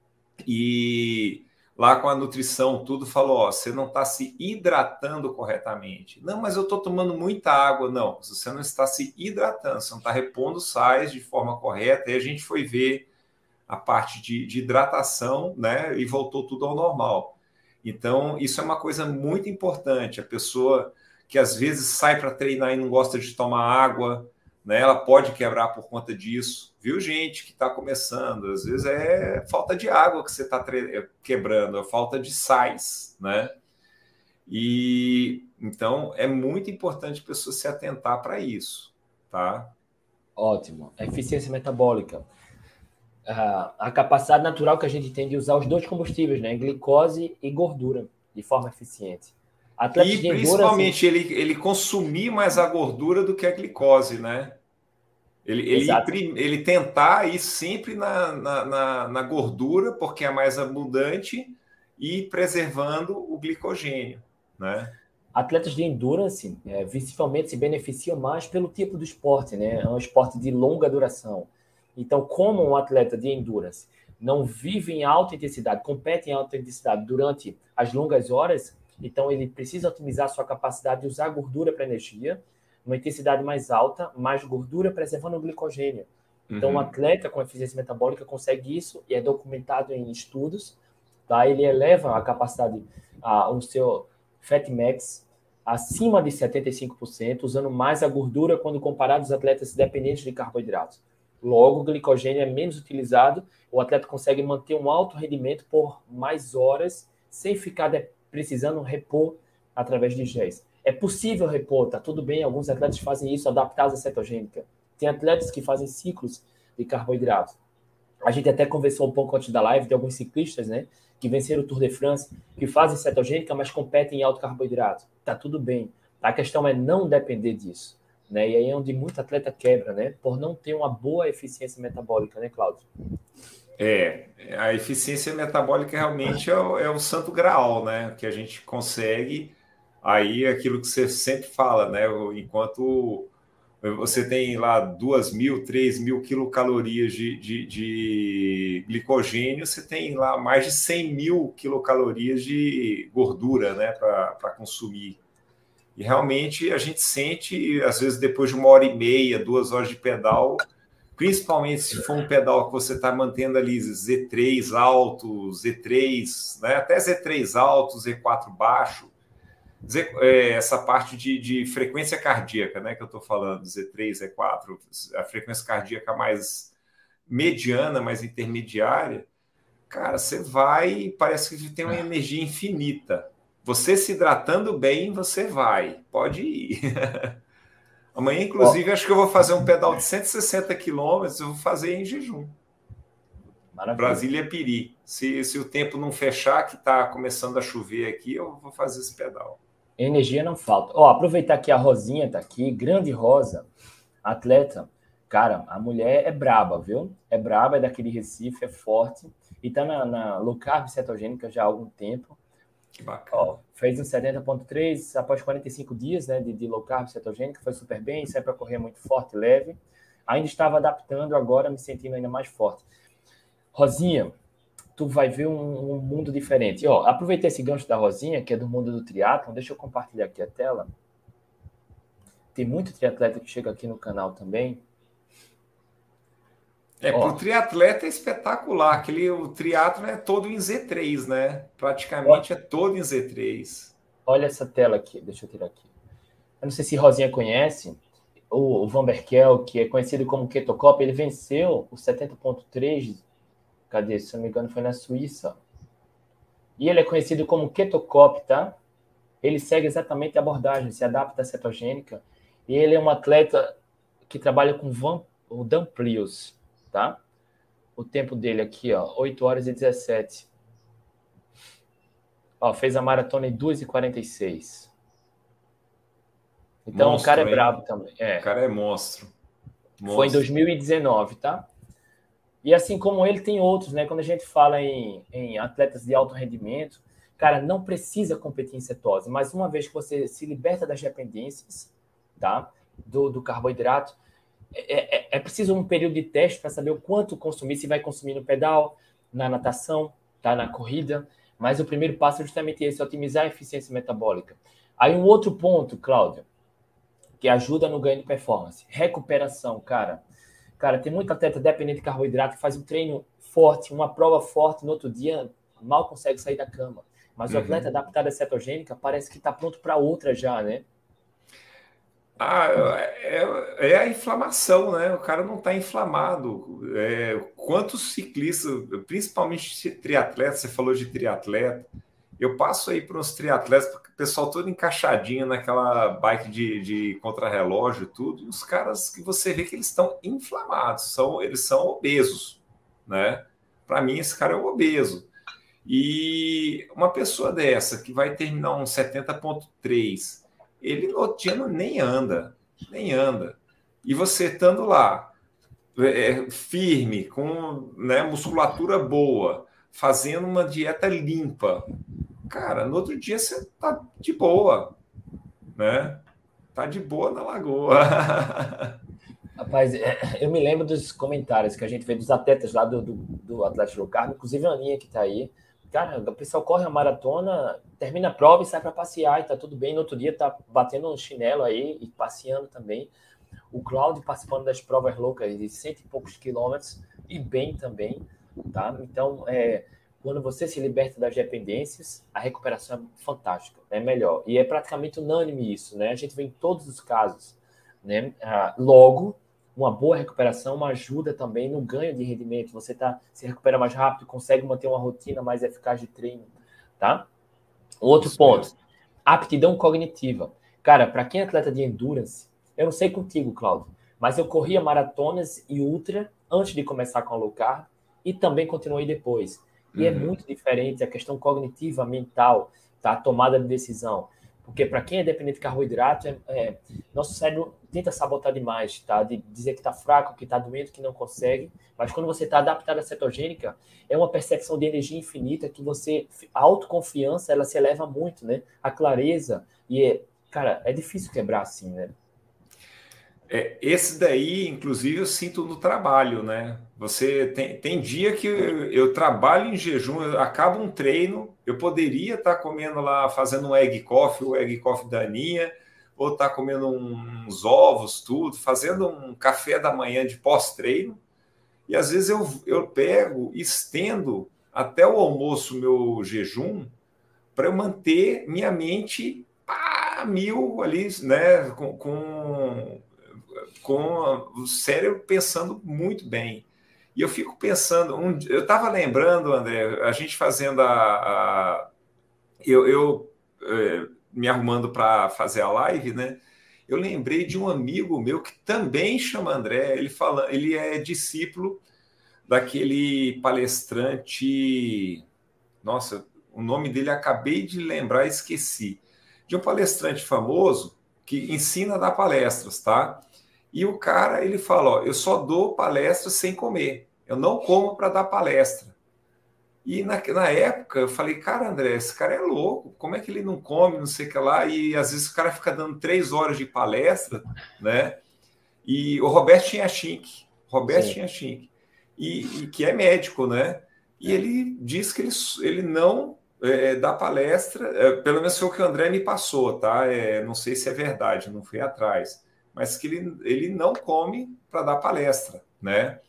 e lá com a nutrição tudo falou, ó, você não está se hidratando corretamente. Não, mas eu estou tomando muita água. Não, você não está se hidratando, você não está repondo sais de forma correta. E a gente foi ver a parte de hidratação, né, e voltou tudo ao normal. Então, isso é uma coisa muito importante. A pessoa que às vezes sai para treinar e não gosta de tomar água, né, ela pode quebrar por conta disso. Viu, gente que está começando? Às vezes é falta de água que você está quebrando, é falta de sais, né? E então é muito importante a pessoa se atentar para isso, tá? Ótimo. Eficiência metabólica. A capacidade natural que a gente tem de usar os dois combustíveis, né? Glicose e gordura, de forma eficiente. Atletas e principalmente ele consumir mais a gordura do que a glicose, né? Ele tentar ir sempre na gordura, porque é mais abundante, e preservando o glicogênio, né? Atletas de endurance visivelmente se beneficiam mais pelo tipo do esporte, né? É um esporte de longa duração. Então, como um atleta de endurance não vive em alta intensidade, compete em alta intensidade durante as longas horas, então ele precisa otimizar sua capacidade de usar gordura para energia, uma intensidade mais alta, mais gordura, preservando o glicogênio. Então, um atleta com eficiência metabólica consegue isso, e é documentado em estudos, tá? Ele eleva a capacidade, o seu Fat Max, acima de 75%, usando mais a gordura quando comparado aos atletas dependentes de carboidratos. Logo, o glicogênio é menos utilizado, o atleta consegue manter um alto rendimento por mais horas, sem ficar precisando repor através de géis. É possível repor, tá tudo bem, alguns atletas fazem isso adaptados à cetogênica. Tem atletas que fazem ciclos de carboidratos. A gente até conversou um pouco antes da live de alguns ciclistas, né, que venceram o Tour de France, que fazem cetogênica, mas competem em alto carboidrato. Tá tudo bem. A questão é não depender disso, né? E aí é onde muito atleta quebra, né, por não ter uma boa eficiência metabólica, né, Cláudio? A eficiência metabólica realmente é o santo graal, né, que a gente consegue. Aí aquilo que você sempre fala, né? Enquanto você tem lá 2.000, 3.000 quilocalorias de glicogênio, você tem lá mais de 100.000 quilocalorias de gordura, né, para consumir. E realmente a gente sente, às vezes, depois de 1h30, 2 horas de pedal, principalmente se for um pedal que você está mantendo ali Z3 alto, Z3, né, até Z3 alto, Z4 baixo, essa parte de frequência cardíaca, né, que eu estou falando, Z3, Z4, a frequência cardíaca mais mediana, mais intermediária, cara, você vai, parece que tem uma energia infinita. Você se hidratando bem, você vai, pode ir. Amanhã, inclusive, acho que eu vou fazer um pedal de 160 quilômetros, eu vou fazer em jejum. Maravilha. Brasília-Piri. Se o tempo não fechar, que está começando a chover aqui, eu vou fazer esse pedal. Energia não falta. Ó, aproveitar que a Rosinha tá aqui, grande Rosa, atleta. Cara, a mulher é braba, viu? É braba, é daquele Recife, é forte. E tá na low carb cetogênica já há algum tempo. Que bacana. Ó, fez um 70,3 após 45 dias, né, de low carb cetogênica, foi super bem, saiu para correr muito forte, leve. Ainda estava adaptando, agora me sentindo ainda mais forte. Rosinha, tu vai ver um mundo diferente. E, ó, aproveitei esse gancho da Rosinha, que é do mundo do triatlon, deixa eu compartilhar aqui a tela. Tem muito triatleta que chega aqui no canal também. Para o triatleta é espetacular. O triatlon é todo em Z3, né? Praticamente é todo em Z3. Olha essa tela aqui, deixa eu tirar aqui. Eu não sei se Rosinha conhece, o Van Berkel, que é conhecido como Ketocop, ele venceu o 70,3, cadê? Se não me engano, foi na Suíça. E ele é conhecido como Ketocop, tá? Ele segue exatamente a abordagem, se adapta à cetogênica. E ele é um atleta que trabalha com o Dan Plius, tá? O tempo dele aqui, ó, 8 horas e 17. Ó, fez a maratona em 2h46. Então, monstro, o cara é brabo também. O cara é monstro. Foi em 2019, tá? E assim como ele, tem outros, né? Quando a gente fala em atletas de alto rendimento, cara, não precisa competir em cetose, mas uma vez que você se liberta das dependências, tá? Do carboidrato, é preciso um período de teste para saber o quanto consumir, se vai consumir no pedal, na natação, tá? Na corrida. Mas o primeiro passo é justamente esse, otimizar a eficiência metabólica. Aí um outro ponto, Cláudio, que ajuda no ganho de performance. Recuperação, cara. Cara, tem muito atleta dependente de carboidrato que faz um treino forte, uma prova forte, no outro dia mal consegue sair da cama. Mas o atleta adaptado à cetogênica parece que está pronto para outra já, né? É a inflamação, né? O cara não está inflamado. Quantos ciclistas, principalmente triatletas, você falou de triatleta, eu passo aí para uns triatletas, o pessoal todo encaixadinho naquela bike de contrarrelógio e tudo, e os caras que você vê que eles estão inflamados, eles são obesos, né? Para mim, esse cara é um obeso. E uma pessoa dessa que vai terminar um 70,3, ele no outro dia nem anda. E você estando lá, firme, com, né, musculatura boa, fazendo uma dieta limpa, cara, no outro dia você tá de boa, né? Tá de boa na lagoa. Rapaz, eu me lembro dos comentários que a gente vê dos atletas lá do Atlético Low Carb, inclusive a Aninha que tá aí. Cara, o pessoal corre a maratona, termina a prova e sai para passear, e tá tudo bem. No outro dia tá batendo um chinelo aí e passeando também. O Cláudio participando das provas loucas de 100 e poucos quilômetros, e bem também, tá? Então, quando você se liberta das dependências, a recuperação é fantástica, é melhor. E é praticamente unânime isso, né? A gente vê em todos os casos, né? Logo, uma boa recuperação ajuda também no ganho de rendimento. Você se recupera mais rápido, consegue manter uma rotina mais eficaz de treino, tá? Outro ponto, aptidão cognitiva. Cara, para quem é atleta de endurance, eu não sei contigo, Cláudio, mas eu corria maratonas e ultra antes de começar com a low carb e também continuei depois. E é muito diferente a questão cognitiva, mental, tá? A tomada de decisão. Porque para quem é dependente de carboidrato, nosso cérebro tenta sabotar demais, tá? De dizer que está fraco, que está doente, que não consegue. Mas quando você está adaptado à cetogênica, é uma percepção de energia infinita que a autoconfiança, ela se eleva muito, né? A clareza. Cara, é difícil quebrar assim, né? Esse daí, inclusive, eu sinto no trabalho, né? Você tem dia que eu trabalho em jejum, eu acabo um treino, eu poderia estar comendo lá, fazendo um egg coffee, o egg coffee da Aninha, ou estar comendo uns ovos, tudo, fazendo um café da manhã de pós-treino, e às vezes eu pego, estendo até o almoço meu jejum, para eu manter minha mente a mil ali, né? Com o cérebro pensando muito bem. E eu fico pensando, eu estava lembrando, André, a gente fazendo eu me arrumando para fazer a live, né? eu lembrei de um amigo meu que também chama André. Ele é discípulo daquele palestrante. Nossa, o nome dele acabei de lembrar, esqueci. De um palestrante famoso que ensina a dar palestras, tá? E o cara, ele fala, ó, eu só dou palestra sem comer. Eu não como para dar palestra. E na época eu falei, cara, André, esse cara é louco, como é que ele não come, não sei o que lá, e às vezes o cara fica dando 3 horas de palestra, né? E o Roberto Chiniachink, e que é médico, né? E ele diz que ele não dá palestra, pelo menos foi o que o André me passou, tá? Não sei se é verdade, não fui atrás, mas que ele não come para dar palestra, né?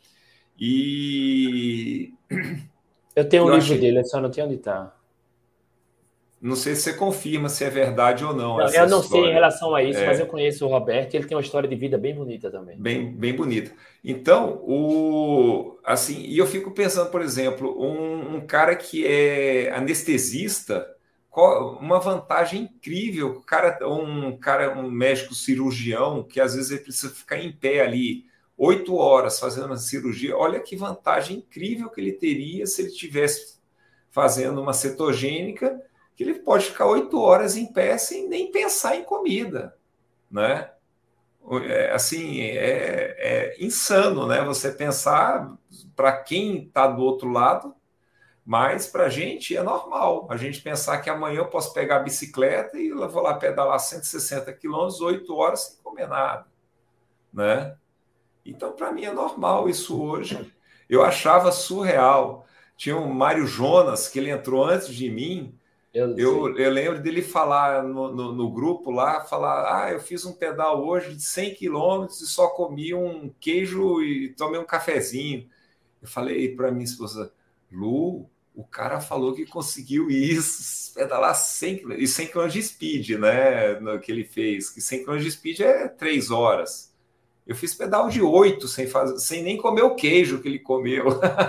E Eu tenho um eu livro achei, dele, eu só não tenho onde tá. não sei se você confirma se é verdade ou não Não, essa eu não sei em história. relação a isso, mas eu conheço o Roberto e ele tem uma história de vida bem bonita também. Bem, bem bonita. Então, assim, e eu fico pensando, por exemplo, um cara que é anestesista, uma vantagem incrível, um médico cirurgião que às vezes ele precisa ficar em pé ali 8 horas fazendo uma cirurgia. Olha que vantagem incrível que ele teria se ele tivesse fazendo uma cetogênica, que ele pode ficar 8 horas em pé sem nem pensar em comida, né? Assim, é insano, né? Você pensar para quem está do outro lado, mas para a gente é normal. A gente pensar que amanhã eu posso pegar a bicicleta e eu vou lá pedalar 160 quilômetros, 8 horas sem comer nada, né? Então, para mim é normal isso hoje. Eu achava surreal. Tinha o Mário Jonas, que ele entrou antes de mim. Eu lembro dele falar no grupo lá, falar, eu fiz um pedal hoje de 100 quilômetros e só comi um queijo e tomei um cafezinho. Eu falei para minha esposa, Lu, o cara falou que conseguiu isso, pedalar 100 quilômetros, e 100 quilômetros de speed, né, no que ele fez, que 100 quilômetros de speed é 3 horas. Eu fiz pedal de 8, sem nem comer o queijo que ele comeu.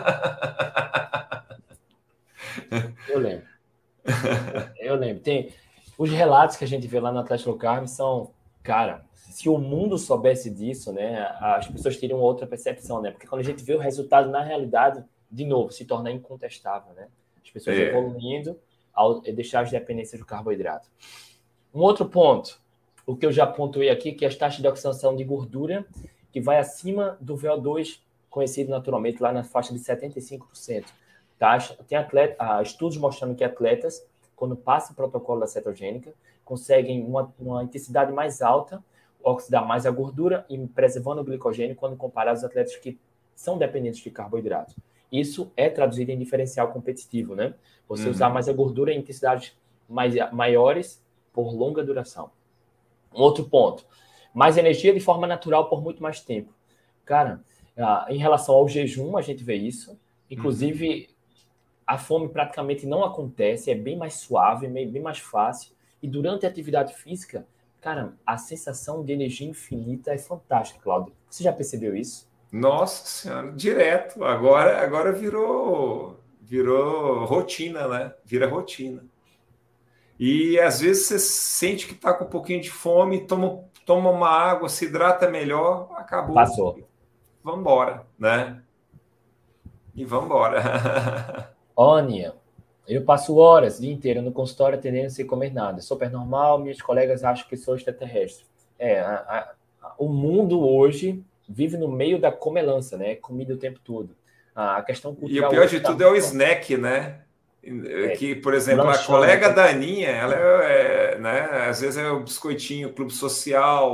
Eu lembro. Eu lembro. Tem os relatos que a gente vê lá no Atlético Low Carb são, cara, se o mundo soubesse disso, né, as pessoas teriam outra percepção, né? Porque quando a gente vê o resultado na realidade, de novo, se torna incontestável, né? As pessoas evoluindo ao deixar as dependências do carboidrato. Um outro ponto, o que eu já pontuei aqui, que é as taxas de oxidação de gordura, que vai acima do VO2, conhecido naturalmente lá na faixa de 75%. Tem estudos mostrando que atletas, quando passam o protocolo da cetogênica, conseguem uma intensidade mais alta, oxidar mais a gordura e preservando o glicogênio quando comparados aos atletas que são dependentes de carboidrato. Isso é traduzido em diferencial competitivo, né? Você usar mais a gordura em intensidades maiores por longa duração. Um outro ponto, mais energia de forma natural por muito mais tempo. Cara, em relação ao jejum, a gente vê isso. Inclusive, a fome praticamente não acontece, é bem mais suave, bem mais fácil. E durante a atividade física, cara, a sensação de energia infinita é fantástica, Cláudio. Você já percebeu isso? Nossa Senhora, direto. Agora virou rotina, né? Vira rotina. E às vezes você sente que está com um pouquinho de fome, toma uma água, se hidrata melhor, acabou. Passou. Vamos embora, né? E vamos embora. Ônia, eu passo horas, o dia inteiro no consultório atendendo sem comer nada. Super normal, minhas colegas acham que sou extraterrestre. O mundo hoje vive no meio da comelança, né? Comida o tempo todo. A questão cultural... E o pior de tudo é o snack, né? Que, por exemplo, a colega da Aninha, ela né? Às vezes é o biscoitinho, o clube social,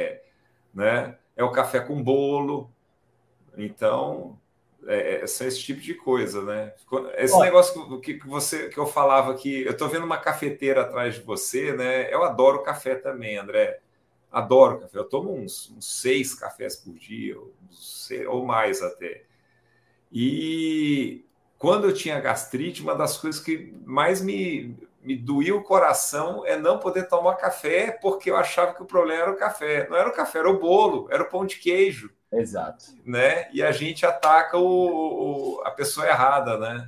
né? É o café com bolo. Então, são esse tipo de coisa, né? Esse negócio que eu falava que eu estou vendo uma cafeteira atrás de você, né? Eu adoro café também, André. Adoro café. Eu tomo uns 6 cafés por dia, ou mais até. E quando eu tinha gastrite, uma das coisas que mais me doía o coração é não poder tomar café, porque eu achava que o problema era o café. Não era o café, era o bolo, era o pão de queijo. Exato. Né? E a gente ataca a pessoa errada, né?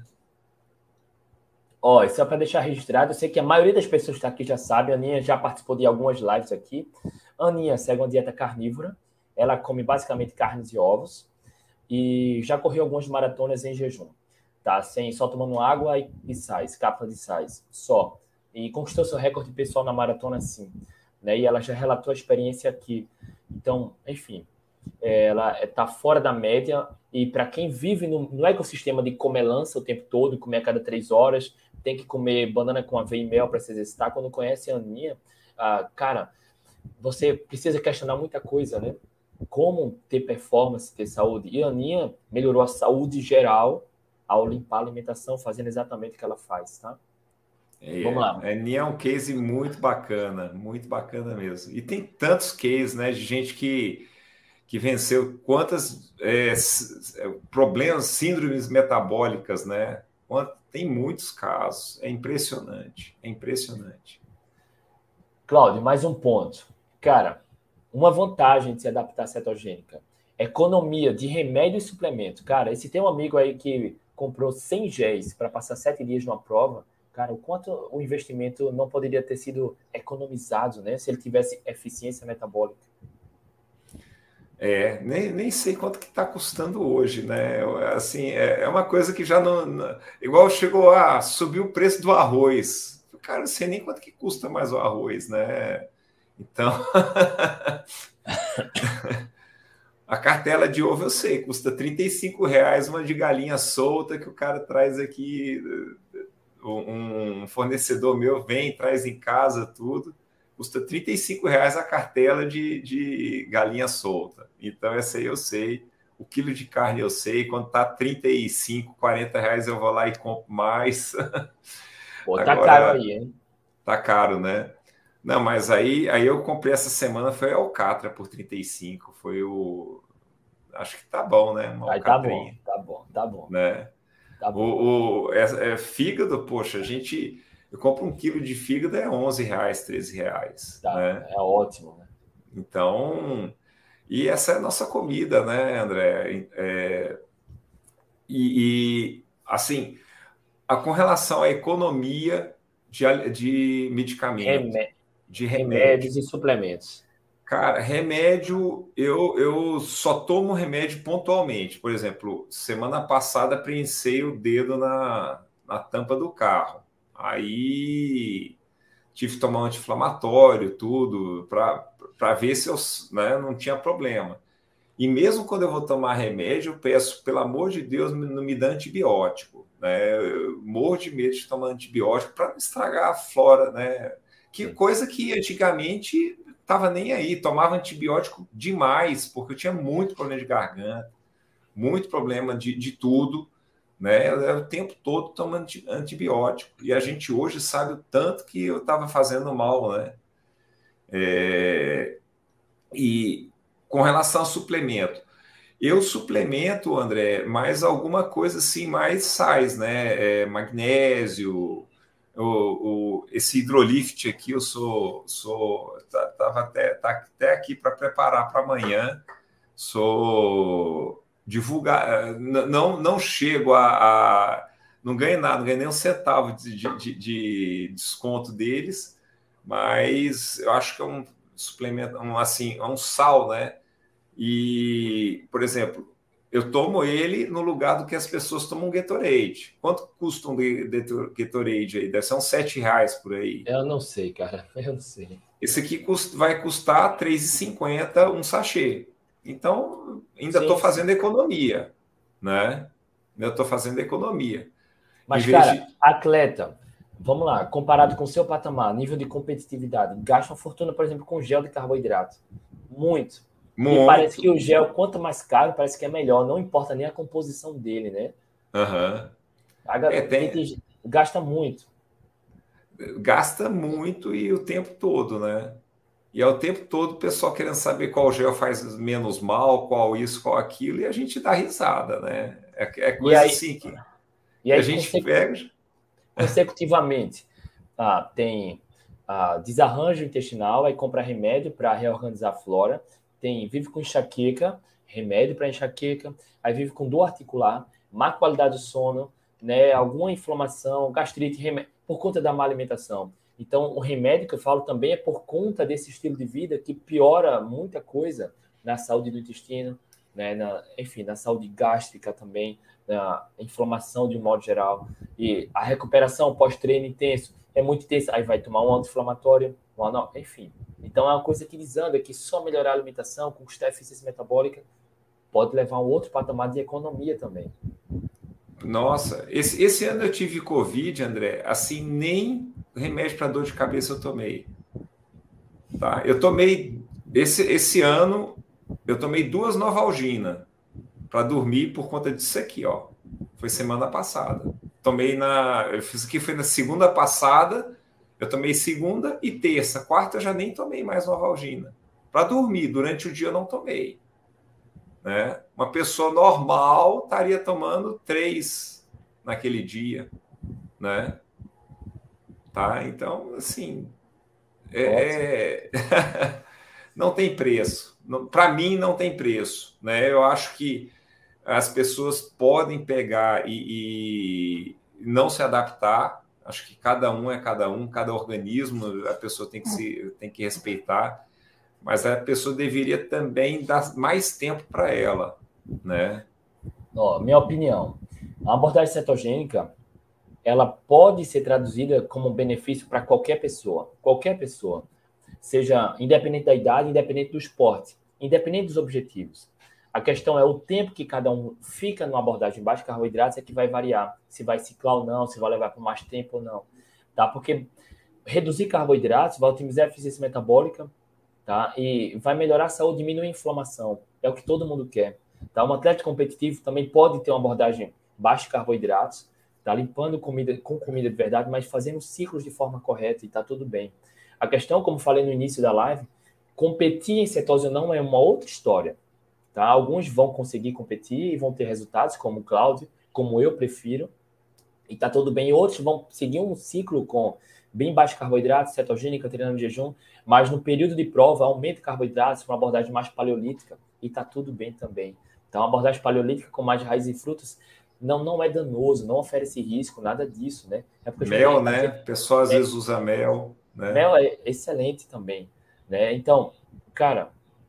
Só para deixar registrado, eu sei que a maioria das pessoas que está aqui já sabe, a Aninha já participou de algumas lives aqui, Aninha segue uma dieta carnívora, ela come basicamente carnes e ovos, e já correu algumas maratonas em jejum, tá? Só tomando água e sais, cápsula de sais, só. E conquistou seu recorde pessoal na maratona, sim. Né? E ela já relatou a experiência aqui. Então, enfim, ela está fora da média. E para quem vive no ecossistema de comer lança o tempo todo, comer a cada 3 horas, tem que comer banana com aveia e mel para se exercitar, quando conhece a Aninha, cara, você precisa questionar muita coisa, né? Como ter performance, ter saúde. E a Aninha melhorou a saúde geral ao limpar a alimentação, fazendo exatamente o que ela faz, tá? Vamos lá. A Aninha é um case muito bacana mesmo. E tem tantos cases, né, de gente que venceu quantas problemas, síndromes metabólicas, né? Tem muitos casos. É impressionante, é impressionante. Cláudio, mais um ponto. Cara, uma vantagem de se adaptar à cetogênica, economia de remédio e suplemento. Cara, e se tem um amigo aí que comprou 100 géis para passar 7 dias numa prova, cara, o quanto o investimento não poderia ter sido economizado, né? Se ele tivesse eficiência metabólica. Nem sei quanto que está custando hoje, né? Assim, é uma coisa que já não... Igual chegou a subir o preço do arroz. Cara, não sei nem quanto que custa mais o arroz, né? Então... A cartela de ovo eu sei, custa R$35 uma de galinha solta que o cara traz aqui, um fornecedor meu vem, traz em casa tudo, custa R$35 a cartela de galinha solta. Então essa aí eu sei, o quilo de carne eu sei, quando tá R$35, R$40 eu vou lá e compro mais. Pô, tá caro aí, hein? Tá caro, né? Não, mas aí eu comprei essa semana, foi a Alcatra por 35, foi o... Acho que tá bom, né? Uma alcatrinha. Tá bom. Né? Tá bom. Fígado, poxa, eu compro 1 quilo de fígado, é R$11, R$13. Tá, né? É ótimo, né? Então, e essa é a nossa comida, né, André? Assim, com relação à economia de medicamento, de remédios e suplementos. Cara, remédio, eu só tomo remédio pontualmente. Por exemplo, semana passada prensei o dedo na tampa do carro. Aí tive que tomar um anti-inflamatório, tudo, para ver se eu não tinha problema. E mesmo quando eu vou tomar remédio, eu peço, pelo amor de Deus, não me dá antibiótico. Né? Eu morro de medo de tomar antibiótico para não estragar a flora, né? Que coisa que antigamente estava nem aí, tomava antibiótico demais, porque eu tinha muito problema de garganta, muito problema de tudo, né? Eu era o tempo todo tomando antibiótico. E a gente hoje sabe o tanto que eu estava fazendo mal, né? E com relação ao suplemento, eu suplemento, André, mais alguma coisa assim, mais sais, né? Magnésio, esse hidrolift aqui, eu estava até aqui para preparar para amanhã. Sou divulgar, não chego não ganho nada, não ganho nem um centavo de desconto deles, mas eu acho que é um suplemento, é um sal, né? E, por exemplo, eu tomo ele no lugar do que as pessoas tomam Gatorade. Quanto custa um Gatorade aí? Deve ser uns R$7 por aí. Eu não sei, cara. Eu não sei. Esse aqui vai custar R$3,50 um sachê. Então, ainda estou fazendo economia, né? Ainda estou fazendo economia. Mas, cara, atleta, vamos lá, comparado com o seu patamar, nível de competitividade, gasta uma fortuna, por exemplo, com gel de carboidrato. Muito. E parece que o gel, quanto mais caro, parece que é melhor. Não importa nem a composição dele, né? Gasta muito. Gasta muito e o tempo todo, né? E é o tempo todo o pessoal querendo saber qual gel faz menos mal, qual isso, qual aquilo, e a gente dá risada, né? É coisa assim que a gente pega... Consecutivamente, tem desarranjo intestinal, aí compra remédio para reorganizar a flora, vive com enxaqueca, remédio para enxaqueca, aí vive com dor articular, má qualidade do sono, né, alguma inflamação, gastrite, remédio, por conta da má alimentação. Então, o remédio que eu falo também é por conta desse estilo de vida que piora muita coisa na saúde do intestino, né? Enfim, na saúde gástrica também, na inflamação de um modo geral. E a recuperação pós-treino intenso é muito intensa, aí vai tomar um anti-inflamatório, enfim. Então, é uma coisa que desanda, que só melhorar a alimentação, conquistar a eficiência metabólica, pode levar a um outro patamar de economia também. Nossa, esse ano eu tive Covid, André, assim, nem remédio para dor de cabeça eu tomei. Tá? Eu tomei, esse ano, eu tomei 2 Novalgina para dormir por conta disso aqui, ó. Foi semana passada. Eu fiz aqui, foi na segunda passada, eu tomei segunda e terça. Quarta eu já nem tomei mais Novalgina. Para dormir, durante o dia eu não tomei. Né? Uma pessoa normal estaria tomando 3 naquele dia, né? Tá? Então, assim, não tem preço. Para mim, não tem preço, né? Eu acho que as pessoas podem pegar e não se adaptar. Acho que cada um é cada um, cada organismo a pessoa tem que respeitar. Mas a pessoa deveria também dar mais tempo para ela, né? Minha opinião, a abordagem cetogênica, ela pode ser traduzida como um benefício para qualquer pessoa, seja independente da idade, independente do esporte, independente dos objetivos. A questão é o tempo que cada um fica numa abordagem baixa de carboidratos é que vai variar, se vai ciclar ou não, se vai levar por mais tempo ou não, tá? Porque reduzir carboidratos vai otimizar a eficiência metabólica, tá? E vai melhorar a saúde, diminuir a inflamação. É o que todo mundo quer. Tá? Um atleta competitivo também pode ter uma abordagem baixa de carboidratos, tá? Limpando comida com comida de verdade, mas fazendo ciclos de forma correta e tá tudo bem. A questão, como falei no início da live, competir em cetose ou não é uma outra história. Tá? Alguns vão conseguir competir e vão ter resultados, como o Cláudio, como eu prefiro, e tá tudo bem. Outros vão seguir um ciclo com bem baixo carboidrato, cetogênica, treinando de jejum, mas no período de prova aumenta carboidratos para uma abordagem mais paleolítica e tá tudo bem também. Então, uma abordagem paleolítica com mais raízes e frutas não é danoso, não oferece risco, nada disso, né? Mel, né? O pessoal às vezes usa mel, né? Mel é excelente também, né? Então, cara,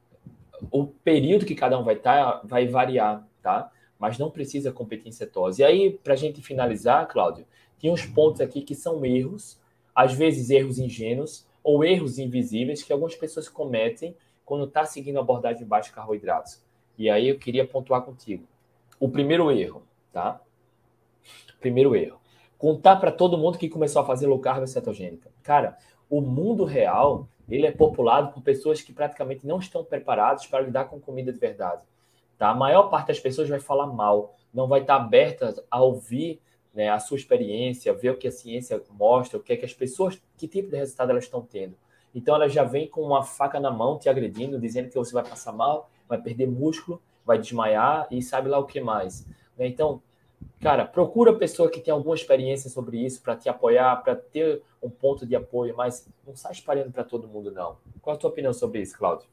o período que cada um vai estar vai variar, tá? Mas não precisa competir em cetose. E aí, para a gente finalizar, Cláudio, tem uns pontos aqui que são erros, às vezes erros ingênuos ou erros invisíveis que algumas pessoas cometem quando está seguindo a abordagem baixa de carboidratos. E aí eu queria pontuar contigo. O primeiro erro, tá? Primeiro erro. Contar para todo mundo que começou a fazer low carb cetogênica. Cara, o mundo real, ele é populado por pessoas que praticamente não estão preparadas para lidar com comida de verdade. Tá? A maior parte das pessoas vai falar mal, não vai estar aberta a ouvir, né, a sua experiência, ver o que a ciência mostra, o que é que as pessoas, que tipo de resultado elas estão tendo. Então, ela já vem com uma faca na mão, te agredindo, dizendo que você vai passar mal, vai perder músculo, vai desmaiar e sabe lá o que mais. Então, cara, procura pessoa que tem alguma experiência sobre isso para te apoiar, para ter um ponto de apoio, mas não sai espalhando para todo mundo, não. Qual a tua opinião sobre isso, Cláudio?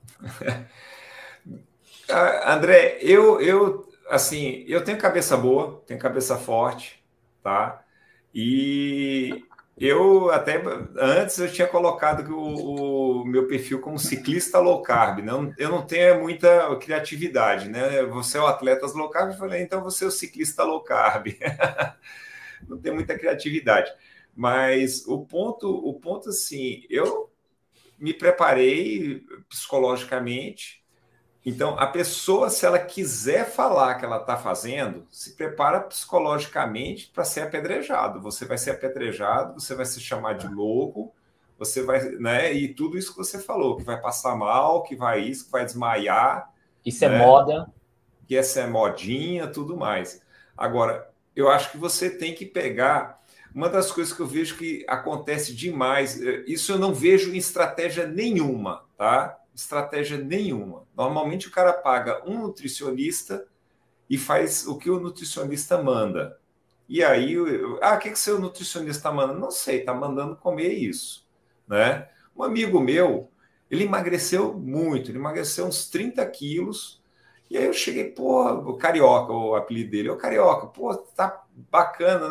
André, eu tenho cabeça boa, tenho cabeça forte, tá? E eu até antes eu tinha colocado o meu perfil como ciclista low carb, né? Eu não tenho muita criatividade, né? Você é o atleta low carb, eu falei, então você é o ciclista low carb. Não tem muita criatividade. Mas o ponto assim, eu me preparei psicologicamente. Então, a pessoa, se ela quiser falar que ela está fazendo, se prepara psicologicamente para ser apedrejado. Você vai ser apedrejado, você vai se chamar de louco, você vai, né? E tudo isso que você falou, que vai passar mal, que vai isso, que vai desmaiar. Isso, né? É moda. Que essa é modinha, tudo mais. Agora, eu acho que você tem que pegar. Uma das coisas que eu vejo que acontece demais, isso eu não vejo em estratégia nenhuma, tá? Estratégia nenhuma. Normalmente o cara paga um nutricionista e faz o que o nutricionista manda. E aí, o que seu nutricionista manda? Não sei, está mandando comer isso, né? Um amigo meu, ele emagreceu muito, ele emagreceu uns 30 quilos, e aí eu cheguei, pô, o Carioca, o apelido dele, o Carioca, pô, tá bacana, né?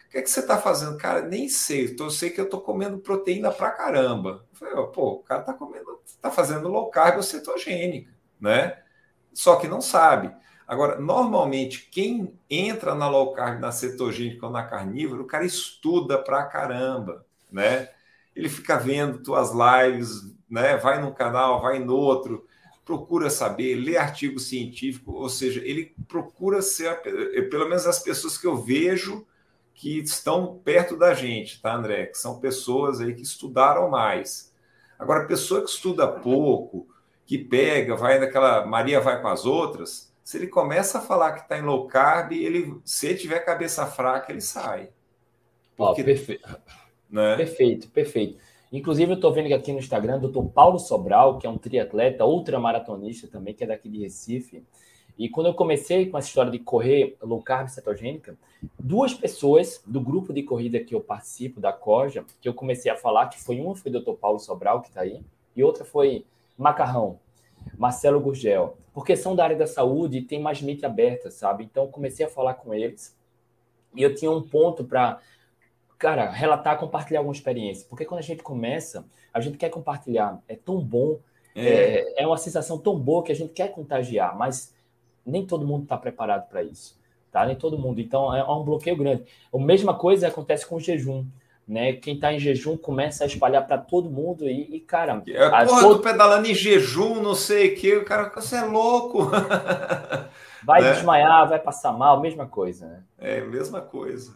O que é que você está fazendo? Cara, nem sei. Eu sei que eu estou comendo proteína pra caramba. Eu falei, pô, o cara está fazendo low carb ou cetogênica, né? Só que não sabe. Agora, normalmente, quem entra na low carb, na cetogênica ou na carnívora, o cara estuda pra caramba, né? Ele fica vendo tuas lives, né? Vai num canal, vai no outro, procura saber, lê artigo científico, ou seja, ele procura ser, pelo menos as pessoas que eu vejo que estão perto da gente, tá, André? Que são pessoas aí que estudaram mais. Agora, pessoa que estuda pouco, que pega, vai naquela Maria vai com as outras, se ele começa a falar que está em low carb, se ele tiver cabeça fraca, ele sai. Porque, perfeito. Né? Perfeito. Inclusive, eu estou vendo aqui no Instagram o Dr. Paulo Sobral, que é um triatleta, ultramaratonista também, que é daqui de Recife. E quando eu comecei com essa história de correr low carb cetogênica, 2 pessoas do grupo de corrida que eu participo, da Corja, que eu comecei a falar, que foi o Dr. Paulo Sobral, que está aí, e outra foi Macarrão, Marcelo Gurgel, porque são da área da saúde e tem mais mente aberta, sabe? Então, eu comecei a falar com eles e eu tinha um ponto para, cara, relatar, compartilhar alguma experiência. Porque quando a gente começa, a gente quer compartilhar. É tão bom, é uma sensação tão boa que a gente quer contagiar, mas nem todo mundo está preparado para isso, tá? Nem todo mundo. Então, é um bloqueio grande. A mesma coisa acontece com o jejum. Né? Quem está em jejum começa a espalhar para todo mundo e cara... tô pedalando em jejum, não sei o que, o cara, você é louco. Vai desmaiar, vai passar mal, mesma coisa, né? Mesma coisa.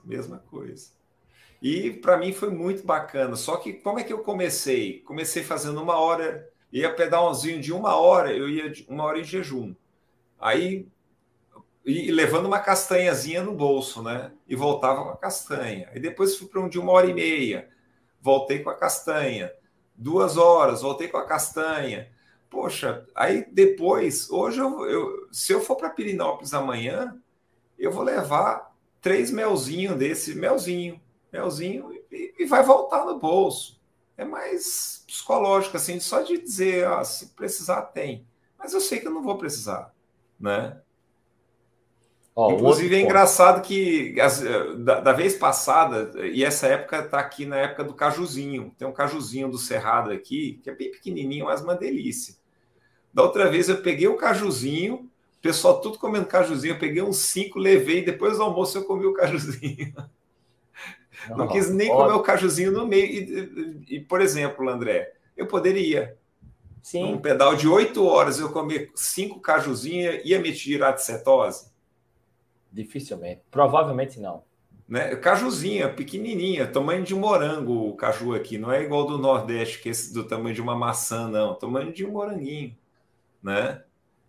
E para mim foi muito bacana, só que como é que eu comecei? Comecei fazendo 1 hora, ia pedalzinho de 1 hora, eu ia de 1 hora em jejum. Aí... E levando uma castanhazinha no bolso, né? E voltava com a castanha. Aí depois fui para um de 1h30, voltei com a castanha. 2 horas, voltei com a castanha. Poxa, aí depois, hoje, se eu for para Pirinópolis amanhã, eu vou levar 3 melzinhos desse, melzinho, e vai voltar no bolso. É mais psicológico, assim, só de dizer, se precisar, tem. Mas eu sei que eu não vou precisar, né? Inclusive, é engraçado que da vez passada, e essa época está aqui na época do cajuzinho, tem um cajuzinho do Cerrado aqui, que é bem pequenininho, mas uma delícia. Da outra vez eu peguei o cajuzinho, o pessoal tudo comendo cajuzinho, eu peguei uns 5, levei, e depois do almoço eu comi o cajuzinho. Não quis nem comer o cajuzinho no meio. E, por exemplo, André, eu poderia. Sim. Num pedal de 8 horas eu comer 5 cajuzinhos, ia me tirar de cetose? Dificilmente. Provavelmente não. Né? Cajuzinha, pequenininha, tamanho de um morango o caju aqui. Não é igual do Nordeste, que é esse do tamanho de uma maçã, não. Tamanho de um moranguinho, né?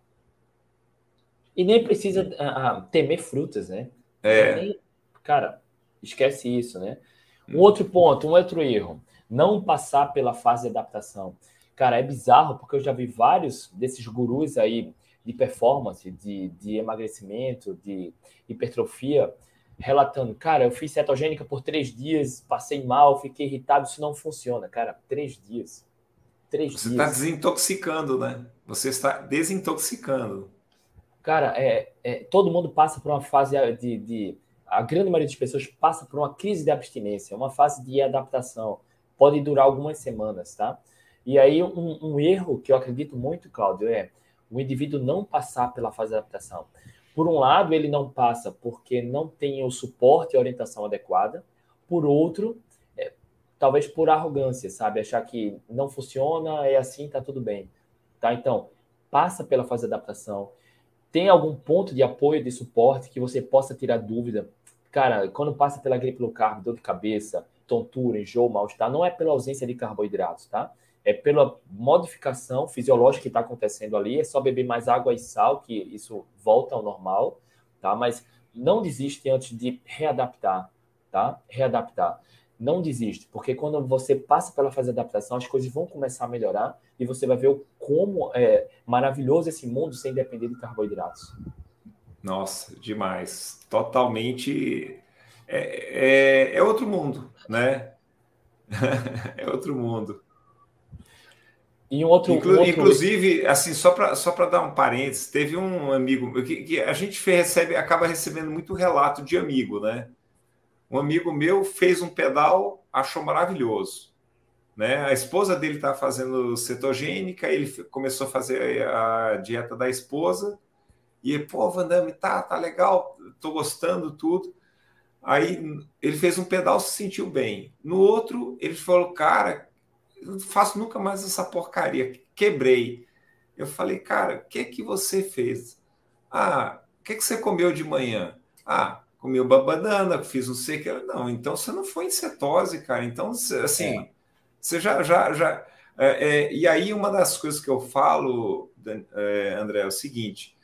E nem precisa temer frutas, né? Cara, esquece isso, né? Um outro ponto, um outro erro. Não passar pela fase de adaptação. Cara, é bizarro, porque eu já vi vários desses gurus aí de performance, de emagrecimento, de hipertrofia, relatando, cara, eu fiz cetogênica por 3 dias, passei mal, fiquei irritado, isso não funciona, cara, 3 dias. 3 dias. Você está desintoxicando, né? Você está desintoxicando. Cara, todo mundo passa por uma fase a grande maioria das pessoas passa por uma crise de abstinência, uma fase de adaptação, pode durar algumas semanas, tá? E aí um erro que eu acredito muito, Cláudio, o indivíduo não passar pela fase de adaptação. Por um lado, ele não passa porque não tem o suporte e a orientação adequada. Por outro, talvez por arrogância, sabe? Achar que não funciona, é assim, tá tudo bem. Tá? Então, passa pela fase de adaptação. Tem algum ponto de apoio, de suporte que você possa tirar dúvida. Cara, quando passa pela gripe low carb, dor de cabeça, tontura, enjoo, mal-estar, não é pela ausência de carboidratos, tá? É pela modificação fisiológica que está acontecendo ali, é só beber mais água e sal, que isso volta ao normal, tá? Mas não desiste antes de readaptar, tá? Readaptar. Não desiste, porque quando você passa pela fase de adaptação, as coisas vão começar a melhorar e você vai ver como é maravilhoso esse mundo sem depender de carboidratos. Nossa, demais. Totalmente. É outro mundo, né? É outro mundo. E inclusive, assim, só para dar um parênteses, teve um amigo que a gente acaba recebendo muito relato de amigo, né? Um amigo meu fez um pedal, achou maravilhoso. Né? A esposa dele estava fazendo cetogênica, ele começou a fazer a dieta da esposa, e, pô, Van Damme, tá legal, tô gostando tudo. Aí ele fez um pedal, se sentiu bem. No outro, ele falou, cara, eu não faço nunca mais essa porcaria, quebrei. Eu falei, cara, o que você fez? Ah, o que você comeu de manhã? Ah, comi uma banana, fiz não sei o que. Não, então você não foi em cetose, cara. Então, assim, você já. E aí, uma das coisas que eu falo, André, é o seguinte: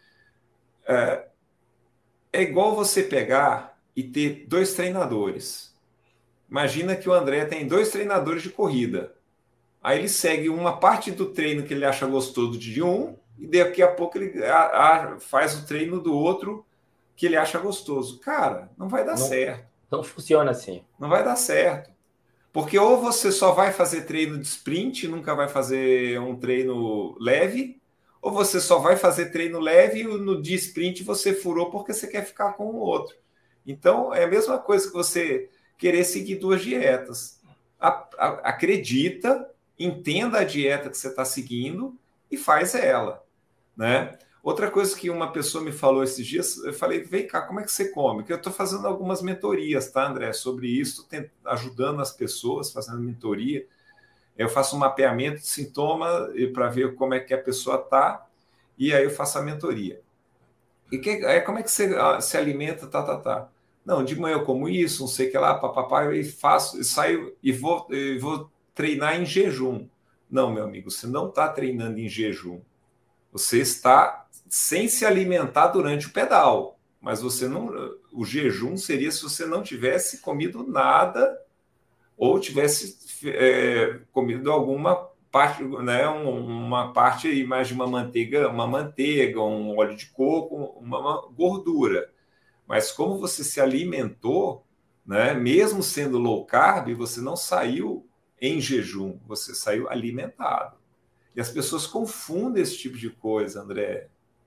é igual você pegar e ter 2 treinadores. Imagina que o André tem 2 treinadores de corrida. Aí ele segue uma parte do treino que ele acha gostoso de um, e daqui a pouco ele faz o treino do outro que ele acha gostoso. Cara, não vai dar certo. Não funciona assim. Não vai dar certo. Porque ou você só vai fazer treino de sprint, nunca vai fazer um treino leve, ou você só vai fazer treino leve e no dia sprint você furou porque você quer ficar com o outro. Então, é a mesma coisa que você querer seguir 2 dietas. Acredita, entenda a dieta que você está seguindo e faz ela, né? Outra coisa que uma pessoa me falou esses dias, eu falei, vem cá, como é que você come? Porque eu estou fazendo algumas mentorias, tá, André, sobre isso, ajudando as pessoas, fazendo mentoria. Eu faço um mapeamento de sintoma para ver como é que a pessoa está, e aí eu faço a mentoria. Aí como é que você se alimenta, tá? Não, de manhã eu como isso, não sei o que lá, papapá, e faço, e saio e vou treinar em jejum. Não, meu amigo, você não está treinando em jejum. Você está sem se alimentar durante o pedal, mas você não. O jejum seria se você não tivesse comido nada ou tivesse comido alguma parte, né? Uma parte mais de uma manteiga, um óleo de coco, uma gordura. Mas como você se alimentou, né? Mesmo sendo low carb, você não saiu em jejum, você saiu alimentado. E as pessoas confundem esse tipo de coisa, André.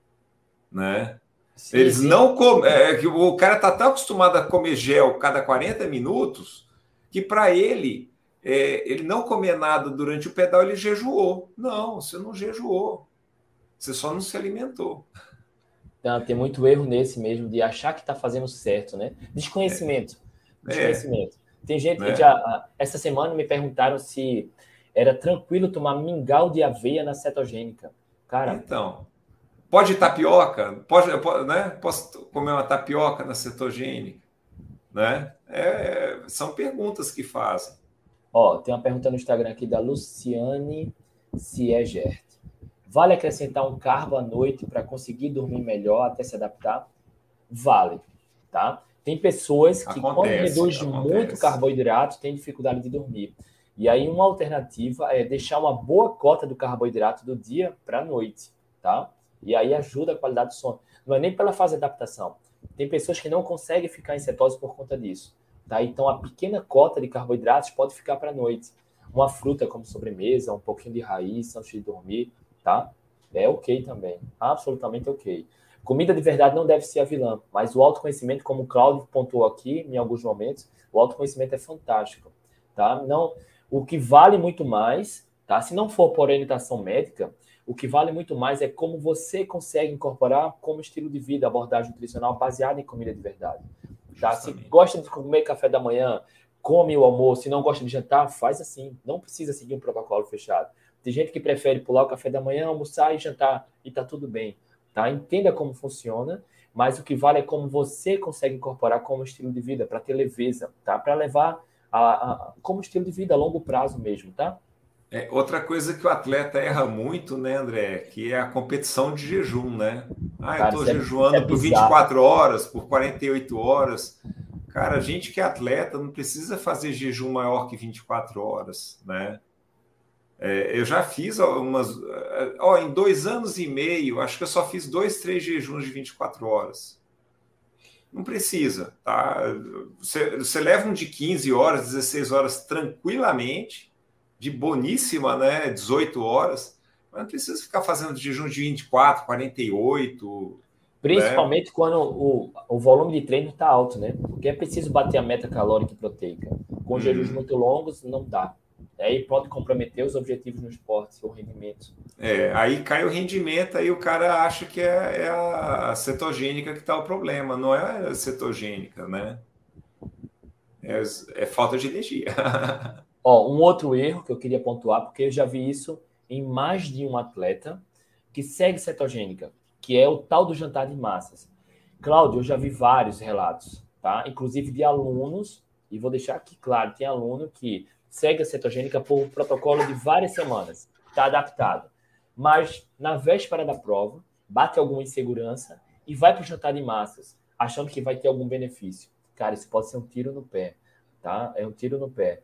Né? Sim, Eles sim. não comem. Que o cara está tão acostumado a comer gel cada 40 minutos que, para ele, ele não comer nada durante o pedal, ele jejuou. Não, você não jejuou. Você só não se alimentou. Então, tem muito erro nesse mesmo, de achar que está fazendo certo, né? Desconhecimento. Tem gente que essa semana me perguntaram se era tranquilo tomar mingau de aveia na cetogênica. Cara. Então, pode tapioca? Né? Posso comer uma tapioca na cetogênica? Né? São perguntas que fazem. Ó, tem uma pergunta no Instagram aqui da Luciane Ciegert. Vale acrescentar um carbo à noite para conseguir dormir melhor até se adaptar? Vale, tá? Tem pessoas que, quando reduz muito carboidrato, tem dificuldade de dormir. E aí, uma alternativa é deixar uma boa cota do carboidrato do dia para a noite, tá? E aí ajuda a qualidade do sono. Não é nem pela fase de adaptação. Tem pessoas que não conseguem ficar em cetose por conta disso, tá? Então, a pequena cota de carboidratos pode ficar para a noite. Uma fruta como sobremesa, um pouquinho de raiz antes de dormir, tá? É ok também. Absolutamente ok. Comida de verdade não deve ser a vilã, mas o autoconhecimento, como o Cláudio pontuou aqui em alguns momentos, o autoconhecimento é fantástico, tá? Não, o que vale muito mais, tá? Se não for por orientação médica, o que vale muito mais é como você consegue incorporar como estilo de vida, abordagem nutricional baseada em comida de verdade. Tá? Se gosta de comer café da manhã, come o almoço. Se não gosta de jantar, faz assim. Não precisa seguir um protocolo fechado. Tem gente que prefere pular o café da manhã, almoçar e jantar, e tá tudo bem. Tá? Entenda como funciona, mas o que vale é como você consegue incorporar como estilo de vida, para ter leveza, tá? Para levar como estilo de vida a longo prazo mesmo, tá? Outra coisa que o atleta erra muito, né, André, que é a competição de jejum, né? Eu estou jejuando por 24 horas, por 48 horas. Cara, a gente que é atleta não precisa fazer jejum maior que 24 horas, né? Eu já fiz em 2 anos e meio, acho que eu só fiz 2, 3 jejuns de 24 horas. Não precisa, tá? Você leva um de 15 horas, 16 horas tranquilamente, de boníssima, né? 18 horas, mas não precisa ficar fazendo jejum de 24, 48. né? Principalmente quando o volume de treino está alto, né? Porque é preciso bater a meta calórica e proteica. Com jejuns muito longos, não dá. Aí pode comprometer os objetivos no esporte, o rendimento. Aí cai o rendimento, aí o cara acha que é a cetogênica que está o problema, não é a cetogênica, né? É falta de energia. Ó, um outro erro que eu queria pontuar, porque eu já vi isso em mais de um atleta que segue cetogênica, que é o tal do jantar de massas. Cláudio, eu já vi vários relatos, tá? Inclusive de alunos, e vou deixar aqui claro, tem aluno que segue a cetogênica por um protocolo de várias semanas, está adaptado. Mas na véspera da prova, bate alguma insegurança e vai para o jantar de massas, achando que vai ter algum benefício. Cara, isso pode ser um tiro no pé, tá? É um tiro no pé.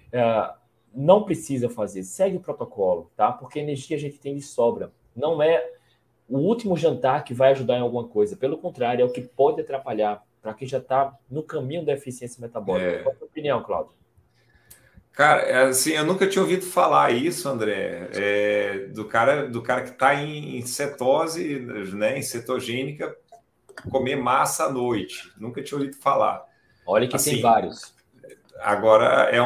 Não precisa fazer, segue o protocolo, tá? Porque energia a gente tem de sobra. Não é o último jantar que vai ajudar em alguma coisa. Pelo contrário, é o que pode atrapalhar para quem já está no caminho da eficiência metabólica. Qual a sua opinião, Cláudio? Cara, assim, eu nunca tinha ouvido falar isso, André, do cara que está em cetose, né, em cetogênica, comer massa à noite. Nunca tinha ouvido falar. Olha que tem Assim, vários. agora é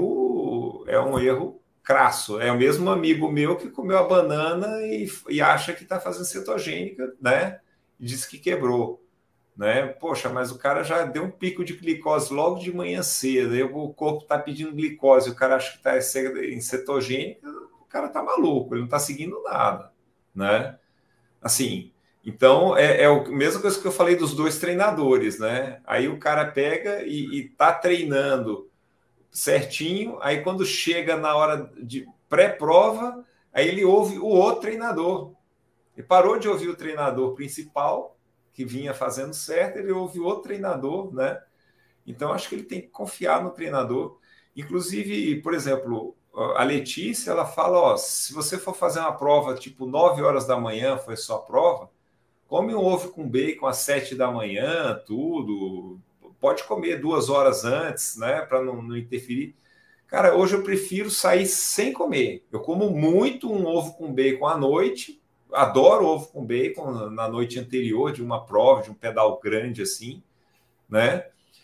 um erro crasso. É o mesmo amigo meu que comeu a banana e acha que está fazendo cetogênica, né? E disse que quebrou, né? Poxa, mas o cara já deu um pico de glicose logo de manhã cedo, aí o corpo está pedindo glicose, o cara acha que está em cetogênica, o cara está maluco, ele não está seguindo nada, né? Assim, então é a mesma coisa que eu falei dos dois treinadores, né? Aí o cara pega e tá treinando certinho, aí quando chega na hora de pré-prova, aí ele ouve o outro treinador. Ele parou de ouvir o treinador principal, que vinha fazendo certo, ele ouve outro treinador, né? Então acho que ele tem que confiar no treinador. Inclusive, por exemplo, a Letícia, ela fala, ó, se você for fazer uma prova tipo 9 horas da manhã, foi sua prova, come um ovo com bacon às 7 da manhã, tudo. Pode comer 2 horas antes, né? Para não interferir. Cara, hoje eu prefiro sair sem comer. Eu como muito um ovo com bacon à noite. Adoro ovo com bacon na noite anterior de uma prova, de um pedal grande assim, né?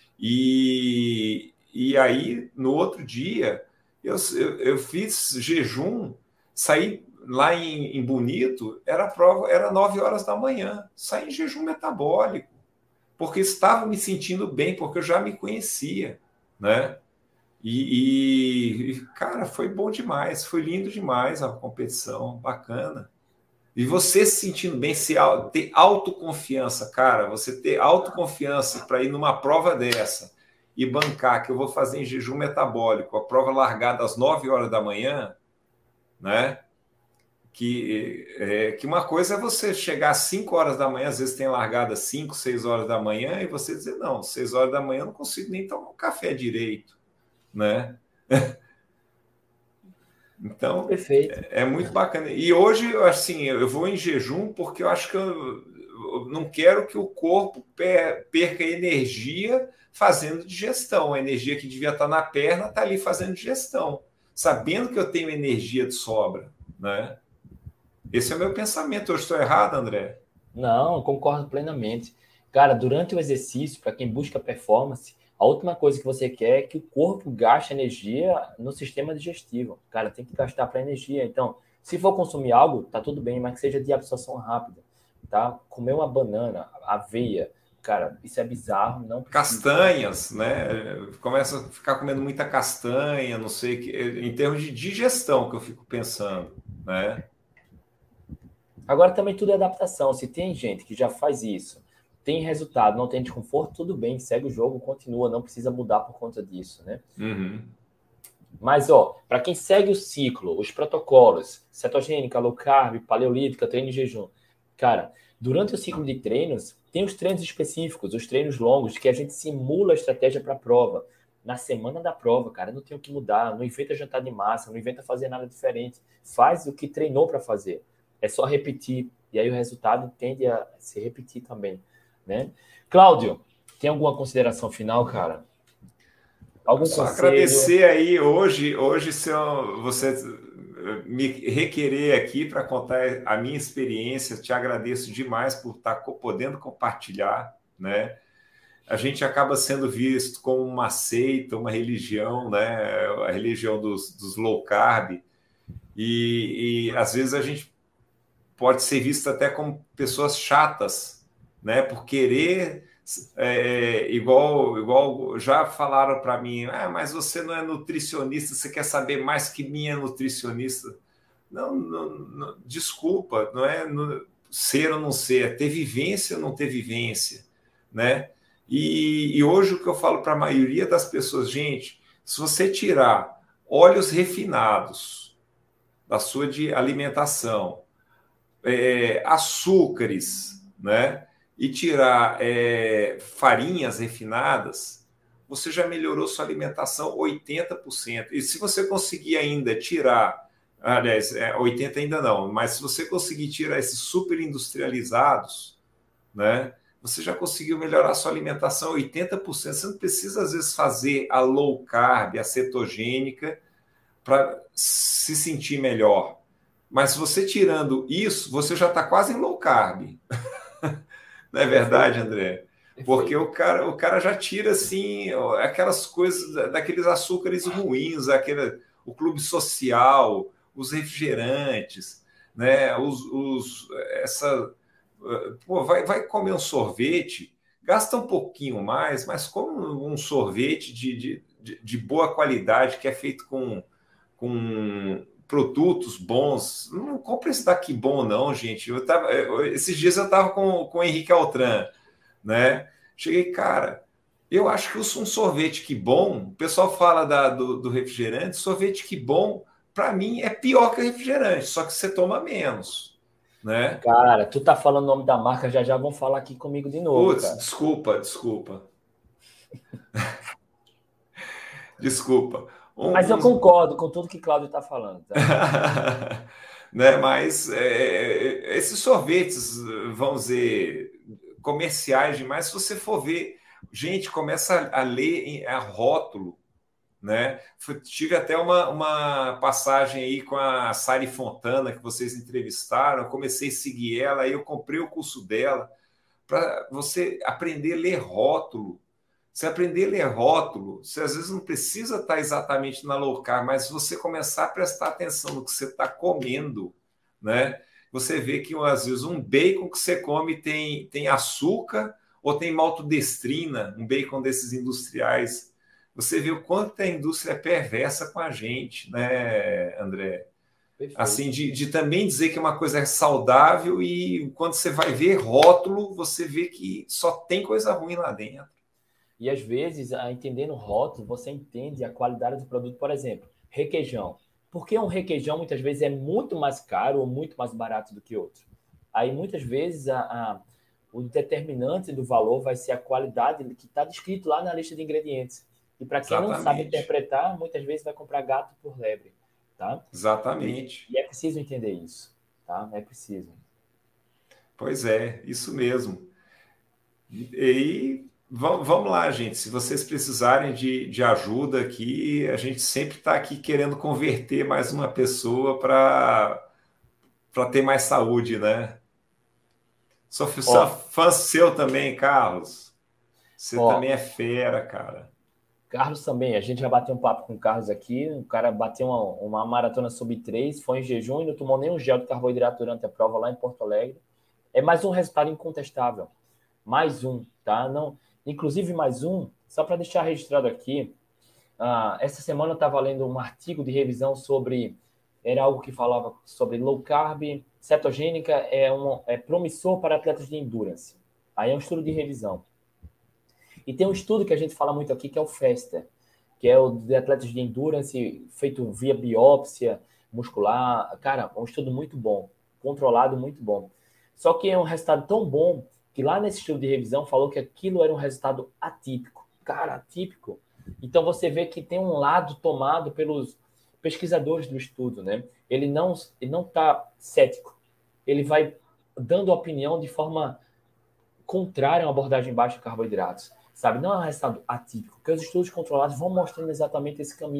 E aí, no outro dia, eu fiz jejum, saí lá em Bonito, era prova, era 9 horas da manhã, saí em jejum metabólico, porque estava me sentindo bem, porque eu já me conhecia, né? Cara, foi bom demais, foi lindo demais a competição, bacana. E você se sentindo bem, ter autoconfiança, cara, você ter autoconfiança para ir numa prova dessa e bancar que eu vou fazer em jejum metabólico, a prova largada às 9 horas da manhã, né? Que uma coisa é você chegar às 5 horas da manhã, às vezes tem largada às 5, 6 horas da manhã, e você dizer, não, 6 horas da manhã eu não consigo nem tomar um café direito, né? Então, Perfeito. é muito bacana. E hoje, assim, eu vou em jejum porque eu acho que eu não quero que o corpo perca energia fazendo digestão. A energia que devia estar na perna está ali fazendo digestão, sabendo que eu tenho energia de sobra, né? Esse é o meu pensamento. Eu estou errado, André? Não, concordo plenamente. Cara, durante o exercício, para quem busca performance, a última coisa que você quer é que o corpo gaste energia no sistema digestivo. Cara, tem que gastar para energia. Então, se for consumir algo, tá tudo bem, mas que seja de absorção rápida, tá? Comer uma banana, aveia, cara, isso é bizarro, não precisa. Castanhas, né? Começa a ficar comendo muita castanha, não sei, em termos de digestão que eu fico pensando, né? Agora também tudo é adaptação. Se tem gente que já faz isso, tem resultado, não tem desconforto, tudo bem, segue o jogo, continua, não precisa mudar por conta disso, né? Uhum. Mas, ó, para quem segue o ciclo, os protocolos, cetogênica, low carb, paleolítica, treino em jejum, cara, durante o ciclo de treinos, tem os treinos específicos, os treinos longos, que a gente simula a estratégia para a prova. Na semana da prova, cara, não tem o que mudar, não inventa jantar de massa, não inventa fazer nada diferente. Faz o que treinou para fazer. É só repetir. E aí o resultado tende a se repetir também, né? Cláudio, tem alguma consideração final, cara? Algum Só conselho? agradecer aí hoje você me requerer aqui para contar a minha experiência. Te agradeço demais por estar podendo compartilhar, né? A gente acaba sendo visto como uma seita, uma religião, né? A religião dos low carb. E às vezes a gente pode ser visto até como pessoas chatas, né? Por querer, igual já falaram para mim, mas você não é nutricionista, você quer saber mais que minha nutricionista. Não, não, desculpa, não é ser ou não ser, é ter vivência ou não ter vivência, né? E hoje o que eu falo para a maioria das pessoas, gente, se você tirar óleos refinados da sua alimentação, açúcares, né? E tirar farinhas refinadas, você já melhorou sua alimentação 80%. E se você conseguir ainda tirar, aliás, 80% ainda não, mas se você conseguir tirar esses super industrializados, né? Você já conseguiu melhorar a sua alimentação 80%. Você não precisa, às vezes, fazer a low carb, a cetogênica, para se sentir melhor. Mas se você tirando isso, você já está quase em low carb. Não é verdade, André? Porque o cara já tira assim aquelas coisas, daqueles açúcares ruins, o clube social, os refrigerantes, né? Vai comer um sorvete, gasta um pouquinho mais, mas come um sorvete de boa qualidade, que é feito com produtos bons. Não compra esse daqui bom, não, gente. Esses dias eu estava com o Henrique Altran, né? Cheguei, cara, eu acho que um sorvete que bom, o pessoal fala do refrigerante, sorvete que bom, para mim é pior que refrigerante, só que você toma menos, né? Cara, tu tá falando o nome da marca, já vão falar aqui comigo de novo, Putz, cara. desculpa. Desculpa. Mas eu concordo com tudo que Cláudio tá falando. Tá? Né? Mas esses sorvetes, vamos dizer, comerciais demais, se você for ver, gente, começa a ler a rótulo, né? Tive até uma passagem aí com a Sari Fontana, que vocês entrevistaram, eu comecei a seguir ela, aí eu comprei o curso dela, para você aprender a ler rótulo. Você aprender a ler rótulo, você às vezes não precisa estar exatamente na low carb, mas se você começar a prestar atenção no que você está comendo, né? Você vê que às vezes um bacon que você come tem açúcar ou tem maltodestrina, um bacon desses industriais. Você vê o quanto a indústria é perversa com a gente, né, André? Perfeito. Assim, de também dizer que uma coisa é saudável e quando você vai ver rótulo, você vê que só tem coisa ruim lá dentro. E às vezes, entendendo o rótulo, você entende a qualidade do produto. Por exemplo, requeijão. Por que um requeijão muitas vezes é muito mais caro ou muito mais barato do que outro? Aí muitas vezes o determinante do valor vai ser a qualidade que está descrito lá na lista de ingredientes. E para quem não sabe interpretar, muitas vezes vai comprar gato por lebre. Tá? Exatamente. E é preciso entender isso. Tá? É preciso. Pois é, isso mesmo. E vamos lá, gente. Se vocês precisarem de ajuda aqui, a gente sempre está aqui querendo converter mais uma pessoa para ter mais saúde, né? Sou fã seu também, Carlos. Você também é fera, cara. Carlos também. A gente já bateu um papo com o Carlos aqui. O cara bateu uma maratona sub-3, foi em jejum e não tomou nenhum gel de carboidrato durante a prova lá em Porto Alegre. É mais um resultado incontestável. Mais um, tá? Não, inclusive mais um, só para deixar registrado aqui, essa semana eu estava lendo um artigo de revisão era algo que falava sobre low carb, cetogênica, é promissor para atletas de endurance. Aí é um estudo de revisão. E tem um estudo que a gente fala muito aqui, que é o FASTER, que é o de atletas de endurance, feito via biópsia muscular. Cara, é um estudo muito bom, controlado, muito bom. Só que é um resultado tão bom que lá nesse estudo de revisão falou que aquilo era um resultado atípico. Cara, atípico. Então você vê que tem um lado tomado pelos pesquisadores do estudo, né? Ele não está cético. Ele vai dando opinião de forma contrária a uma abordagem baixa de carboidratos, sabe? Não é um resultado atípico, porque os estudos controlados vão mostrando exatamente esse caminho.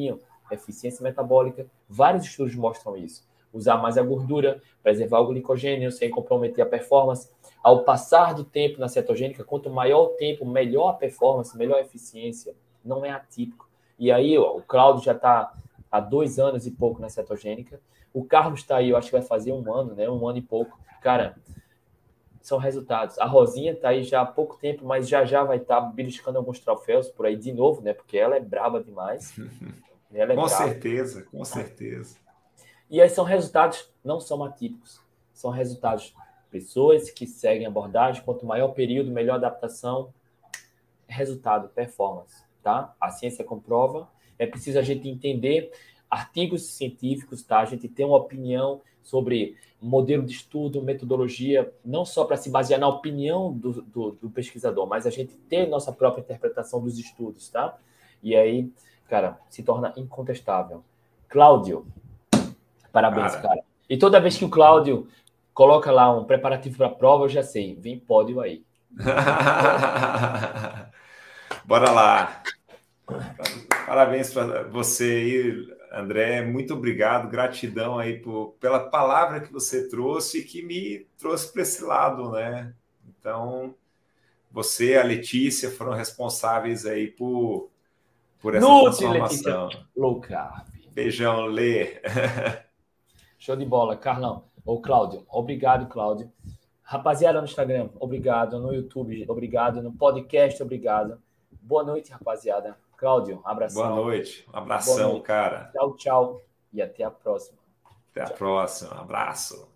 eficiência metabólica. Vários estudos mostram isso. Usar mais a gordura, preservar o glicogênio sem comprometer a performance. Ao passar do tempo na cetogênica, quanto maior o tempo, melhor a performance, melhor a eficiência. Não é atípico. E aí, ó, o Cláudio já está há 2 anos e pouco na cetogênica. O Carlos está aí, eu acho que vai fazer 1 ano, né? 1 ano e pouco. Cara, são resultados. A Rosinha está aí já há pouco tempo, mas já vai estar beliscando alguns troféus por aí de novo, né? Porque ela é braba demais. Ela é com braba. certeza, com certeza. E aí são resultados, não são atípicos. São resultados pessoas que seguem a abordagem. Quanto maior o período, melhor a adaptação. Resultado, performance, tá? A ciência comprova. É preciso a gente entender artigos científicos, tá? A gente ter uma opinião sobre modelo de estudo, metodologia, não só para se basear na opinião do pesquisador, mas a gente ter nossa própria interpretação dos estudos, tá? E aí, cara, se torna incontestável. Cláudio, parabéns, cara. E toda vez que o Cláudio coloca lá um preparativo para a prova, eu já sei, vem pódio aí. Bora lá. Parabéns para você aí, André. Muito obrigado, gratidão aí pela palavra que você trouxe e que me trouxe para esse lado, né? Então, você e a Letícia foram responsáveis aí por essa transformação. Letícia Low Carb. Beijão, Lê. Show de bola, Carlão. Ô, Cláudio, obrigado, Cláudio. Rapaziada no Instagram, obrigado. No YouTube, obrigado. No podcast, obrigado. Boa noite, rapaziada. Cláudio, abração. Boa noite. Um abração, cara. Tchau, tchau. E até a próxima. Até a próxima. Um abraço.